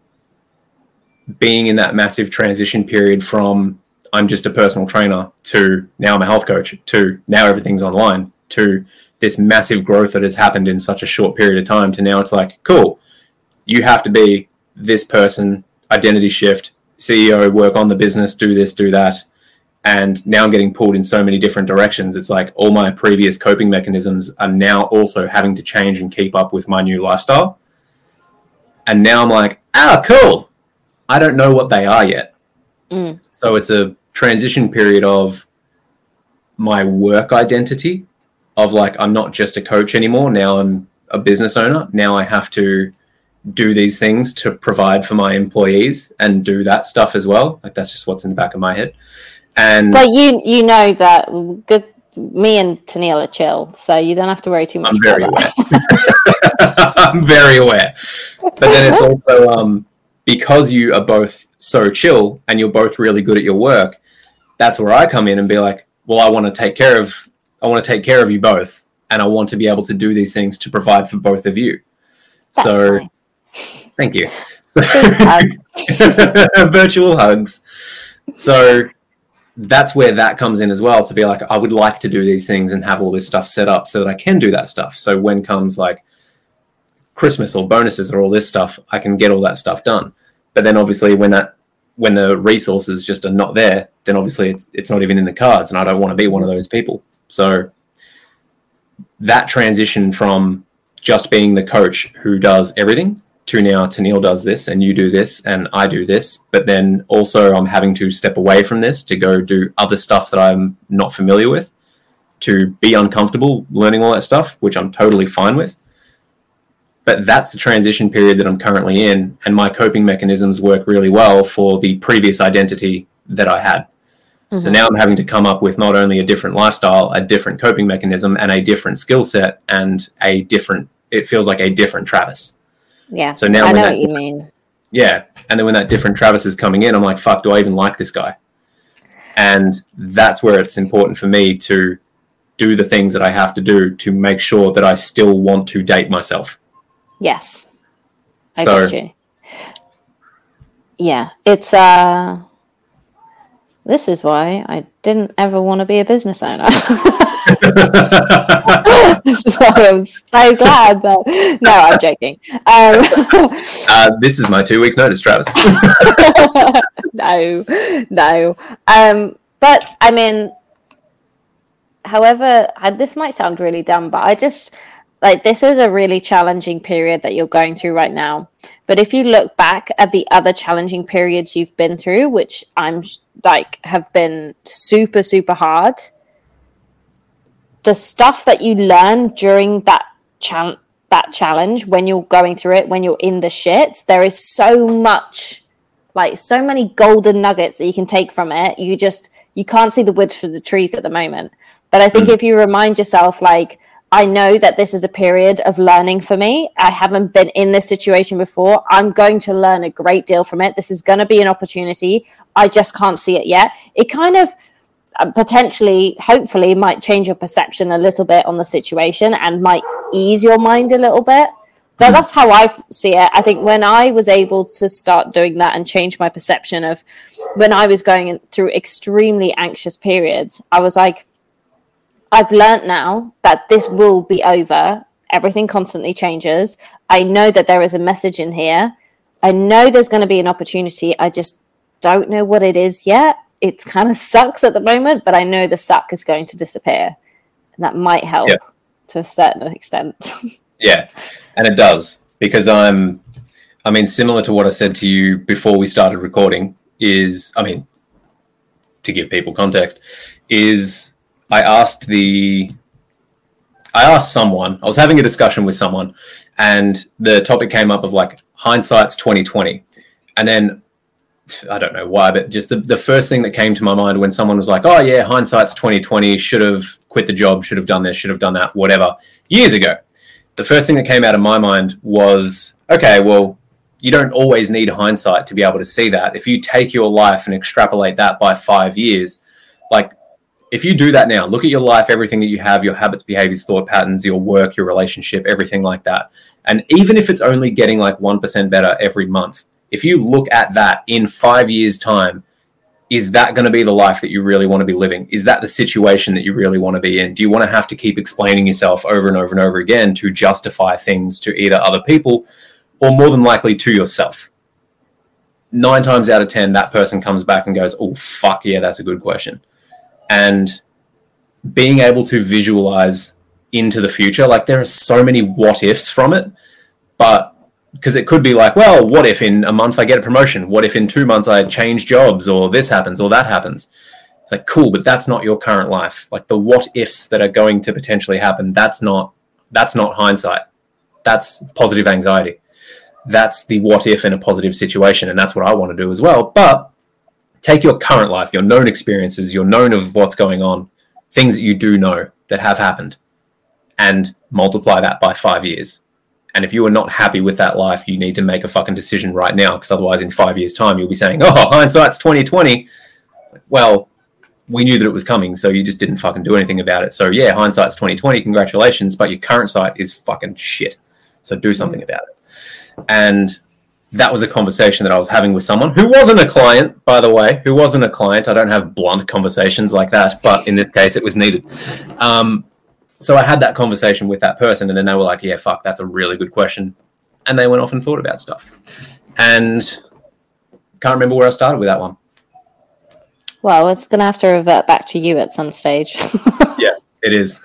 being in that massive transition period from I'm just a personal trainer to now I'm a health coach to now everything's online to this massive growth that has happened in such a short period of time to now it's like, cool, you have to be this person, identity shift, CEO, work on the business, do this, do that. And now I'm getting pulled in so many different directions. It's like all my previous coping mechanisms are now also having to change and keep up with my new lifestyle. And now I'm like, cool. I don't know what they are yet. So it's a transition period of my work identity of like, I'm not just a coach anymore. Now I'm a business owner. Now I have to do these things to provide for my employees and do that stuff as well. Like that's just what's in the back of my head. And but you know that me and Tennille are chill, so you don't have to worry too much. I'm very aware. I'm very aware. But then it's also because you are both so chill and you're both really good at your work, that's where I come in and be like, well, I want to take care of you both, and I want to be able to do these things to provide for both of you. That's so nice. Thank you. So, virtual hugs. So that's where that comes in as well, to be like, I would like to do these things and have all this stuff set up so that I can do that stuff. So when comes like Christmas or bonuses or all this stuff, I can get all that stuff done. But then obviously when the resources just are not there, then obviously it's not even in the cards, and I don't want to be one of those people. So that transition from just being the coach who does everything to now Tennille does this and you do this and I do this, but then also I'm having to step away from this to go do other stuff that I'm not familiar with, to be uncomfortable learning all that stuff, which I'm totally fine with. But that's the transition period that I'm currently in, and my coping mechanisms work really well for the previous identity that I had. So now I'm having to come up with not only a different lifestyle, a different coping mechanism, and a different skill set, and it feels like a different Travis. Yeah, so now I know what you mean. Yeah, and then when that different Travis is coming in, I'm like, fuck, do I even like this guy? And that's where it's important for me to do the things that I have to do to make sure that I still want to date myself. Yes. I get you. Yeah. It's, this is why I didn't ever want to be a business owner. So I'm so glad, but no, I'm joking. This is my 2 weeks notice, Travis. No. But I mean, however, this might sound really dumb, but I just like, this is a really challenging period that you're going through right now. But if you look back at the other challenging periods you've been through, which I'm like have been super, super hard, the stuff that you learn during that challenge, when you're going through it, when you're in the shit, there is so much, like so many golden nuggets that you can take from it. You can't see the wood for the trees at the moment. But I think if you remind yourself, like, I know that this is a period of learning for me. I haven't been in this situation before. I'm going to learn a great deal from it. This is going to be an opportunity. I just can't see it yet. It kind of potentially, hopefully, might change your perception a little bit on the situation and might ease your mind a little bit. But that's how I see it. I think when I was able to start doing that and change my perception of when I was going through extremely anxious periods, I was like, I've learned now that this will be over. Everything constantly changes. I know that there is a message in here. I know there's going to be an opportunity. I just don't know what it is yet. It kind of sucks at the moment, but I know the suck is going to disappear. And that might help to a certain extent. Yeah, and it does. Because similar to what I said to you before we started recording is, to give people context, is I asked someone, I was having a discussion with someone, and the topic came up of like hindsight's 2020. And then I don't know why, but just the first thing that came to my mind when someone was like, oh yeah, hindsight's 2020, should have quit the job, should have done this, should have done that, whatever, years ago. The first thing that came out of my mind was, okay, well, you don't always need hindsight to be able to see that. If you take your life and extrapolate that by 5 years, like, if you do that now, look at your life, everything that you have, your habits, behaviors, thought patterns, your work, your relationship, everything like that. And even if it's only getting like 1% better every month, if you look at that in 5 years' time, is that going to be the life that you really want to be living? Is that the situation that you really want to be in? Do you want to have to keep explaining yourself over and over and over again to justify things to either other people or more than likely to yourself? 9 times out of 10, that person comes back and goes, oh, fuck yeah, that's a good question. And being able to visualize into the future, like there are so many what ifs from it, but because it could be like, well, what if in a month I get a promotion? What if in 2 months I change jobs, or this happens or that happens? It's like, cool, but that's not your current life. Like the what ifs that are going to potentially happen, that's not hindsight. That's positive anxiety. That's the what if in a positive situation. And that's what I want to do as well. But take your current life, your known experiences, your known of what's going on, things that you do know that have happened, and multiply that by 5 years. And if you are not happy with that life, you need to make a fucking decision right now, because otherwise in 5 years' time, you'll be saying, oh, hindsight's 2020. Well, we knew that it was coming, so you just didn't fucking do anything about it. So yeah, hindsight's 2020, congratulations, but your current sight is fucking shit. So do something about it. And that was a conversation that I was having with someone who wasn't a client, by the way, I don't have blunt conversations like that, but in this case, it was needed. So I had that conversation with that person, and then they were like, yeah, fuck, that's a really good question. And they went off and thought about stuff. And can't remember where I started with that one. Well, it's going to have to revert back to you at some stage. Yes, it is.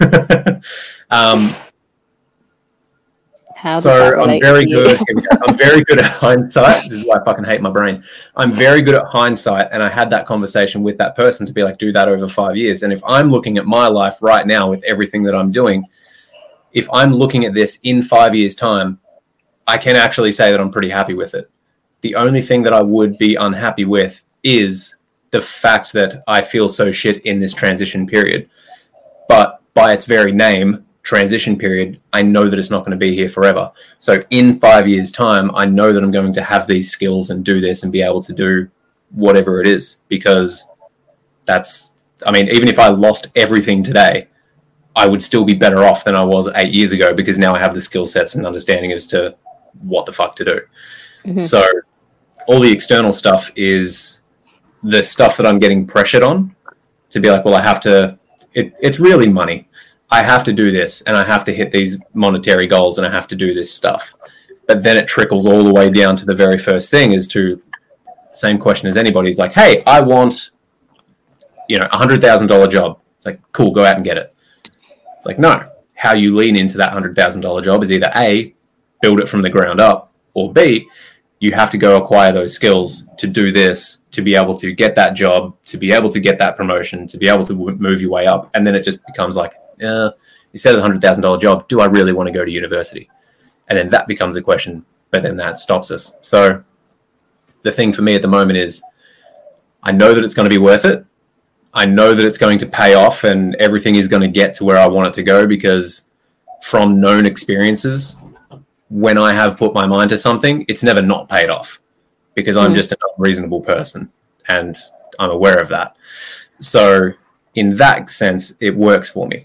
How does so that relate I'm very to you? good. I'm very good at hindsight. This is why I fucking hate my brain. I'm very good at hindsight, and I had that conversation with that person to be like, do that over 5 years. And if I'm looking at my life right now with everything that I'm doing, if I'm looking at this in 5 years' time, I can actually say that I'm pretty happy with it. The only thing that I would be unhappy with is the fact that I feel so shit in this transition period. But by its very name, transition period, I know that it's not going to be here forever. So in 5 years' time, I know that I'm going to have these skills and do this and be able to do whatever it is, because even if I lost everything today, I would still be better off than I was 8 years ago, because now I have the skill sets and understanding as to what the fuck to do. Mm-hmm. So all the external stuff is the stuff that I'm getting pressured on to be like, well, I have to, it's really money. I have to do this, and I have to hit these monetary goals, and I have to do this stuff. But then it trickles all the way down to the very first thing, is to same question as anybody's like, hey, I want, $100,000 job. It's like, cool, go out and get it. It's like, no, how you lean into that $100,000 job is either A, build it from the ground up, or B, you have to go acquire those skills to do this, to be able to get that job, to be able to get that promotion, to be able to move your way up. And then it just becomes like, instead of a $100,000 job, do I really want to go to university? And then that becomes a question, but then that stops us. So the thing for me at the moment is, I know that it's going to be worth it. I know that it's going to pay off, and everything is going to get to where I want it to go, because from known experiences, when I have put my mind to something, it's never not paid off, because I'm just an unreasonable person, and I'm aware of that. So in that sense, it works for me.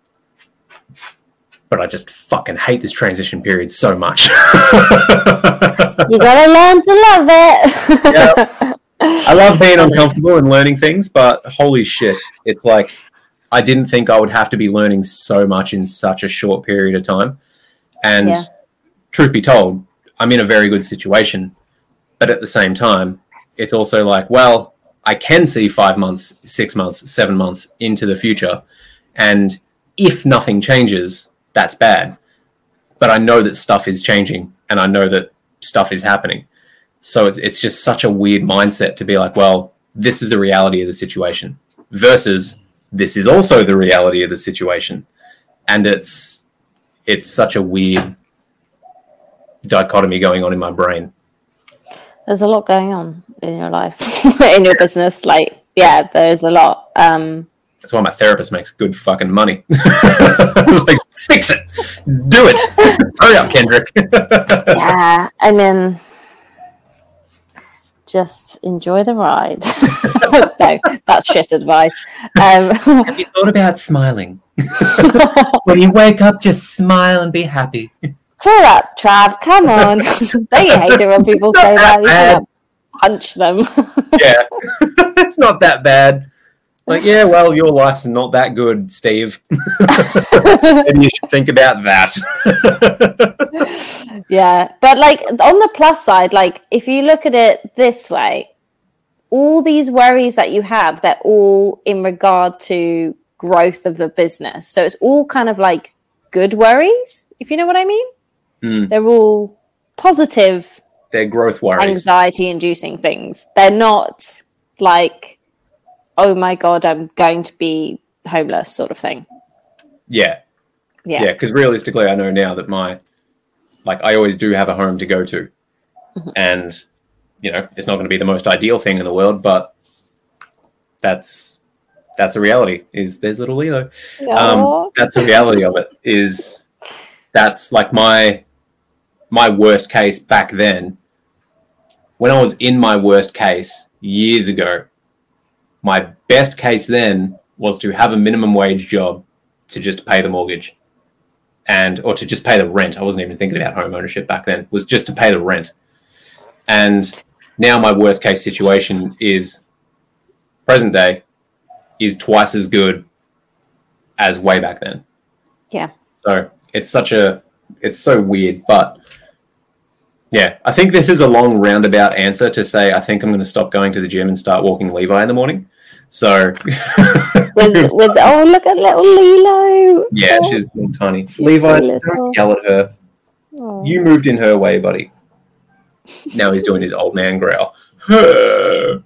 But I just fucking hate this transition period so much. You gotta learn to love it. Yeah. I love being uncomfortable and learning things, but holy shit, it's like I didn't think I would have to be learning so much in such a short period of time. And truth be told, I'm in a very good situation. But at the same time, it's also like, well, I can see 5 months, 6 months, 7 months into the future. And if nothing changes, that's bad. But I know that stuff is changing, and I know that stuff is happening. So it's just such a weird mindset to be like, well, this is the reality of the situation versus this is also the reality of the situation. And it's such a weird dichotomy going on in my brain. There's a lot going on in your life, in your business. Like, yeah, there's a lot. That's why my therapist makes good fucking money. Like, fix it. Do it. Hurry up, Kendrick. Yeah, I mean, just enjoy the ride. No, that's shit advice. Have you thought about smiling? When you wake up, just smile and be happy. Cheer up, Trav. Come on. Don't you hate it when people say that? You want to punch them. Yeah. It's not that bad. Like, yeah, well, your life's not that good, Steve. Maybe you should think about that. Yeah, but like on the plus side, like if you look at it this way, all these worries that you have, they're all in regard to growth of the business. So it's all kind of like good worries, if you know what I mean. They're all positive. They're growth worries. Anxiety-inducing things. They're not like, oh my God, I'm going to be homeless sort of thing. Yeah. Because realistically, I know now that I always do have a home to go to. Mm-hmm. And, it's not going to be the most ideal thing in the world, but that's a reality, is there's little Lilo. That's a reality of it, is that's like my worst case back then. When I was in my worst case years ago, my best case then was to have a minimum wage job to just pay the mortgage or to just pay the rent. I wasn't even thinking about home ownership back then. It was just to pay the rent. And now my worst case situation is present day is twice as good as way back then. Yeah. So it's so weird, but yeah, I think this is a long roundabout answer to say I think I'm going to stop going to the gym and start walking Levi in the morning. So with look at little Lilo. Yeah, she's little tiny. Levi, don't yell at her. Aww. You moved in her way, buddy. Now he's doing his old man growl. Oh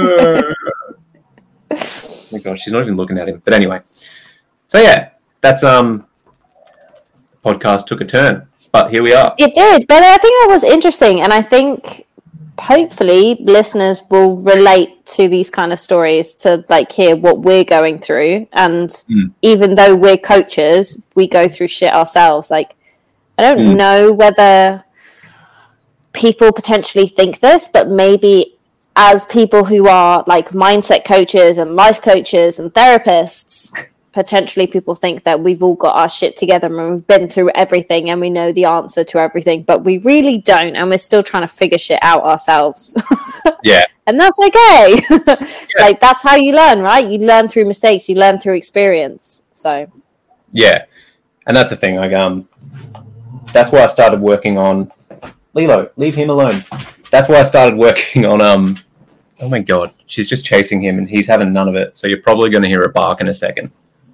my gosh, she's not even looking at him. But anyway, so yeah, that's podcast took a turn, but here we are. It did, but I think that was interesting, and I think hopefully listeners will relate to these kind of stories to like hear what we're going through. And even though we're coaches, we go through shit ourselves. Like, I don't know whether people potentially think this, but maybe as people who are like mindset coaches and life coaches and therapists, potentially people think that we've all got our shit together and we've been through everything and we know the answer to everything, but we really don't, and we're still trying to figure shit out ourselves. Yeah. And that's okay. Like, that's how you learn, right? You learn through mistakes, you learn through experience. So yeah. And that's the thing, like that's why I started working on Lilo, leave him alone. That's why I started working on oh my god, she's just chasing him and he's having none of it. So you're probably going to hear a bark in a second.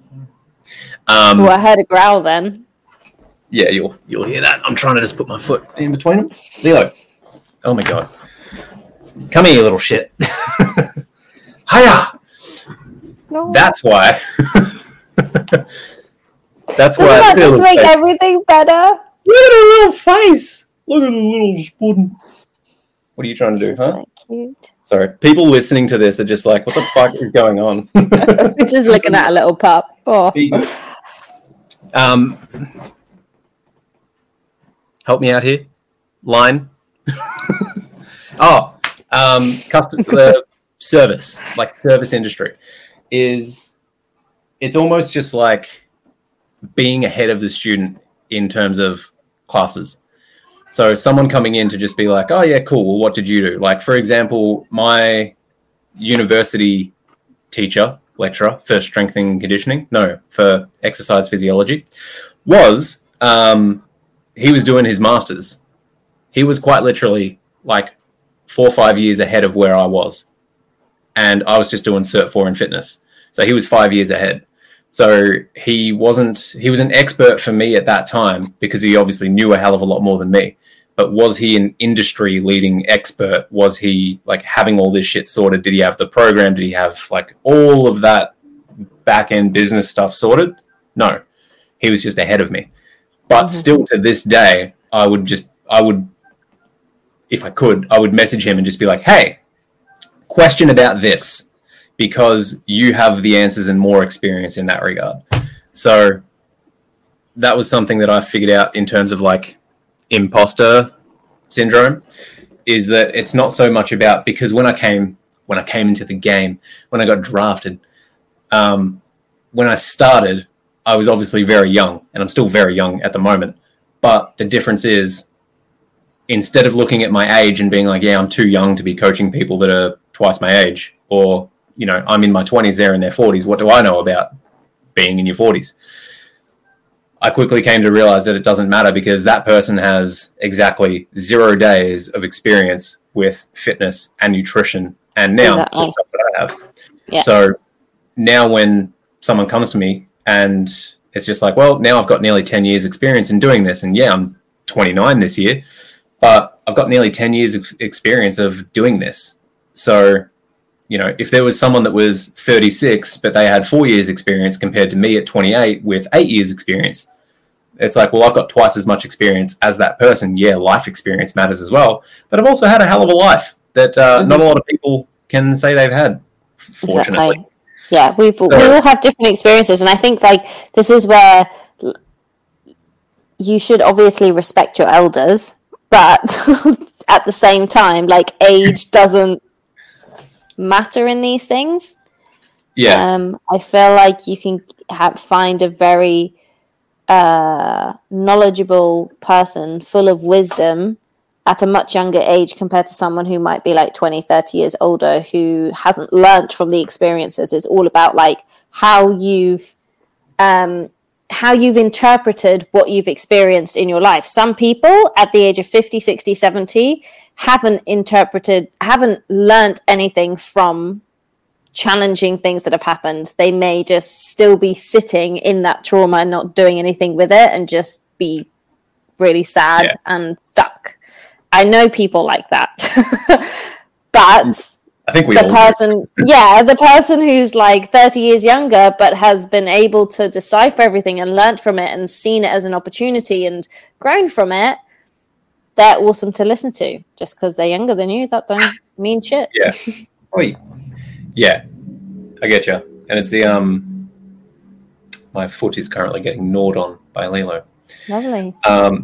I heard a growl then. Yeah, you'll hear that. I'm trying to just put my foot in between them. Lilo. Oh my god. Come here, you little shit. Hiya. No. That's why. That's Doesn't why. that just make everything better? Look at her little face. Look at her little spudden. What are you trying to do, huh? So cute. Sorry. People listening to this are just like, what the fuck is going on? We're just looking at a little pup. Oh. Help me out here. Line. The service, like service industry, it's almost just like being ahead of the student in terms of classes. So someone coming in to just be like, oh yeah, cool. Well, what did you do? Like, for example, my university teacher, lecturer for for exercise physiology was, he was doing his master's. He was quite literally like 4 or 5 years ahead of where I was. And I was just doing Cert 4 in fitness. So he was 5 years ahead. So he was an expert for me at that time because he obviously knew a hell of a lot more than me. But was he an industry leading expert? Was he like having all this shit sorted? Did he have the program? Did he have like all of that back end business stuff sorted? No, he was just ahead of me. But still to this day, I would, if I could, I would message him and just be like, hey, question about this, because you have the answers and more experience in that regard. So that was something that I figured out in terms of like imposter syndrome, is that it's not so much about, because when I came into the game, when I got drafted, when I started, I was obviously very young, and I'm still very young at the moment. But the difference is, instead of looking at my age and being like, yeah, I'm too young to be coaching people that are twice my age, or, you know, I'm in my 20s, they're in their 40s, what do I know about being in your 40s? I quickly came to realize that it doesn't matter, because that person has exactly 0 days of experience with fitness and nutrition, and now the stuff that I have. Yeah. So now when someone comes to me and it's just like, well, now I've got nearly 10 years experience in doing this, and yeah, I'm 29 this year, but I've got nearly 10 years experience of doing this. So, you know, if there was someone that was 36, but they had 4 years experience compared to me at 28 with 8 years experience, it's like, well, I've got twice as much experience as that person. Yeah, life experience matters as well, but I've also had a hell of a life that not a lot of people can say they've had, fortunately. Exactly. Yeah, we all have different experiences, and I think like this is where you should obviously respect your elders, but at the same time, like, age doesn't matter in these things. Yeah. I feel like you can find a very knowledgeable person full of wisdom at a much younger age compared to someone who might be like 20, 30 years older who hasn't learnt from the experiences. It's all about like how you've interpreted what you've experienced in your life. Some people at the age of 50, 60, 70 haven't learnt anything from challenging things that have happened. They may just still be sitting in that trauma and not doing anything with it and just be really sad and stuck. I know people like that. But I think the person who's like 30 years younger but has been able to decipher everything and learnt from it and seen it as an opportunity and grown from it, they're awesome to listen to. Just because they're younger than you, that don't mean shit. Yeah. Yeah, I get you. And it's the my foot is currently getting gnawed on by Lilo. Lovely.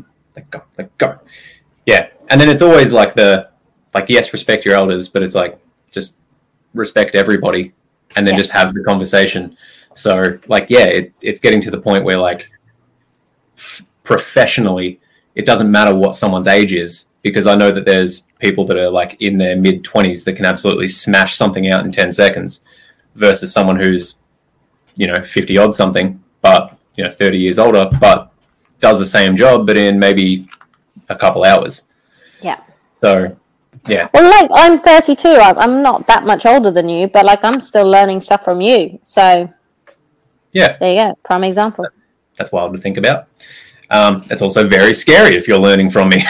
Let go. Yeah, and then it's always like yes, respect your elders, but it's like, just respect everybody and then just have the conversation. So like, yeah, it's getting to the point where like professionally, it doesn't matter what someone's age is, because I know that there's people that are like in their mid-20s that can absolutely smash something out in 10 seconds versus someone who's, 50 odd something, but 30 years older, but does the same job, but in maybe a couple hours. Yeah. So, yeah. Well, like, I'm 32. I'm not that much older than you, but like, I'm still learning stuff from you. So, yeah. There you go. Prime example. That's wild to think about. It's also very scary if you're learning from me.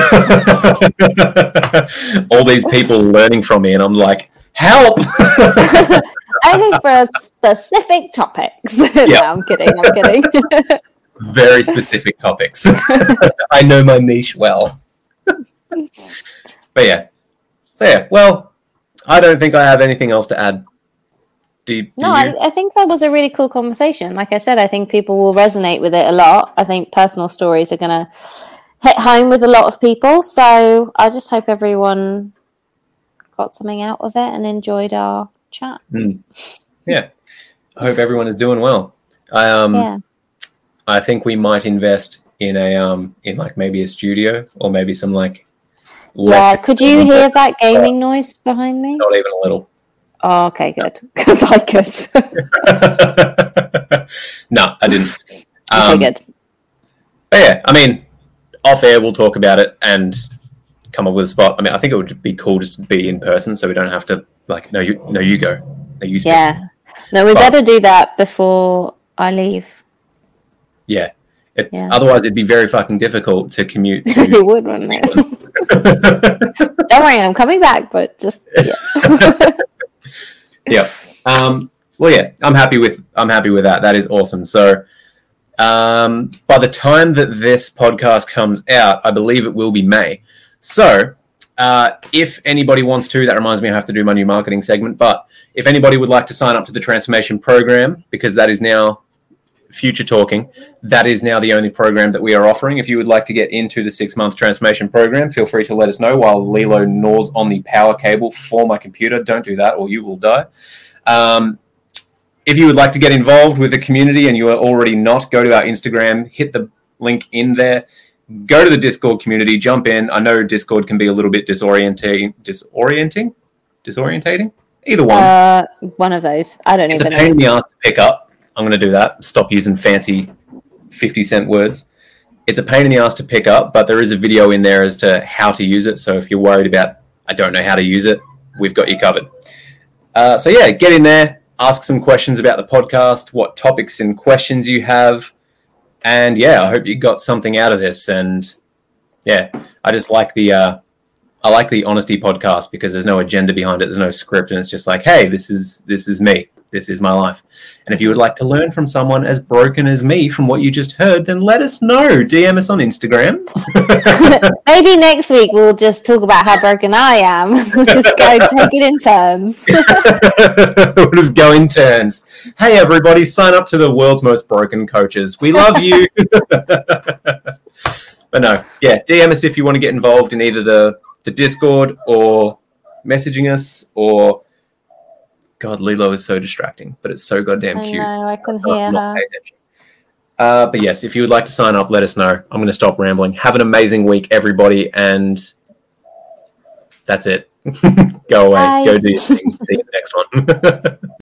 All these people learning from me, and I'm like, help! Only for specific topics. No, I'm kidding. Very specific topics. I know my niche well. But yeah. So yeah, well, I don't think I have anything else to add. Do you? I think that was a really cool conversation. Like I said, I think people will resonate with it a lot. I think personal stories are going to hit home with a lot of people. So I just hope everyone got something out of it and enjoyed our chat. Yeah. I hope everyone is doing well. I think we might invest in in like maybe a studio or maybe some like less. Yeah, could you hear that gaming noise behind me? Not even a little. Oh, okay, good. Because I could. No, I didn't. Okay, good. But yeah, I mean, off air we'll talk about it and come up with a spot. I mean, I think it would be cool just to be in person, so we don't have to like, no, you go, no, you speak. Yeah, no, we better do that before I leave. Yeah, otherwise it'd be very fucking difficult to commute. It would, wouldn't it? Don't worry, I'm coming back, but just yeah. Well, yeah, I'm happy with that. That is awesome. So, by the time that this podcast comes out, I believe it will be May. So, if anybody wants to, that reminds me I have to do my new marketing segment. But if anybody would like to sign up to the transformation program, because that is now Future Talking, that is now the only program that we are offering. If you would like to get into the 6-month transformation program, feel free to let us know while Lilo gnaws on the power cable for my computer. Don't do that or you will die. If you would like to get involved with the community and you are already not, go to our Instagram, hit the link in there, go to the Discord community, jump in. I know Discord can be a little bit disorientating? Either one. One of those. I don't it's even know. It's a pain in the ass to pick up. I'm going to do that. Stop using fancy 50-cent words. It's a pain in the ass to pick up, but there is a video in there as to how to use it. So if you're worried about, I don't know how to use it, we've got you covered. So yeah, get in there, ask some questions about the podcast, what topics and questions you have. And yeah, I hope you got something out of this. And yeah, I just like the honesty podcast because there's no agenda behind it. There's no script. And it's just like, hey, this is me. This is my life. And if you would like to learn from someone as broken as me from what you just heard, then let us know. DM us on Instagram. Maybe next week we'll just talk about how broken I am. We'll just go take it in turns. We'll just go in turns. Hey, everybody, sign up to the world's most broken coaches. We love you. But no, yeah, DM us if you want to get involved in either the Discord or messaging us or... God, Lilo is so distracting, but it's so goddamn cute. I know, I can hear her. But yes, if you would like to sign up, let us know. I'm going to stop rambling. Have an amazing week, everybody, and that's it. Go away. Bye. Go do your thing. See you in the next one.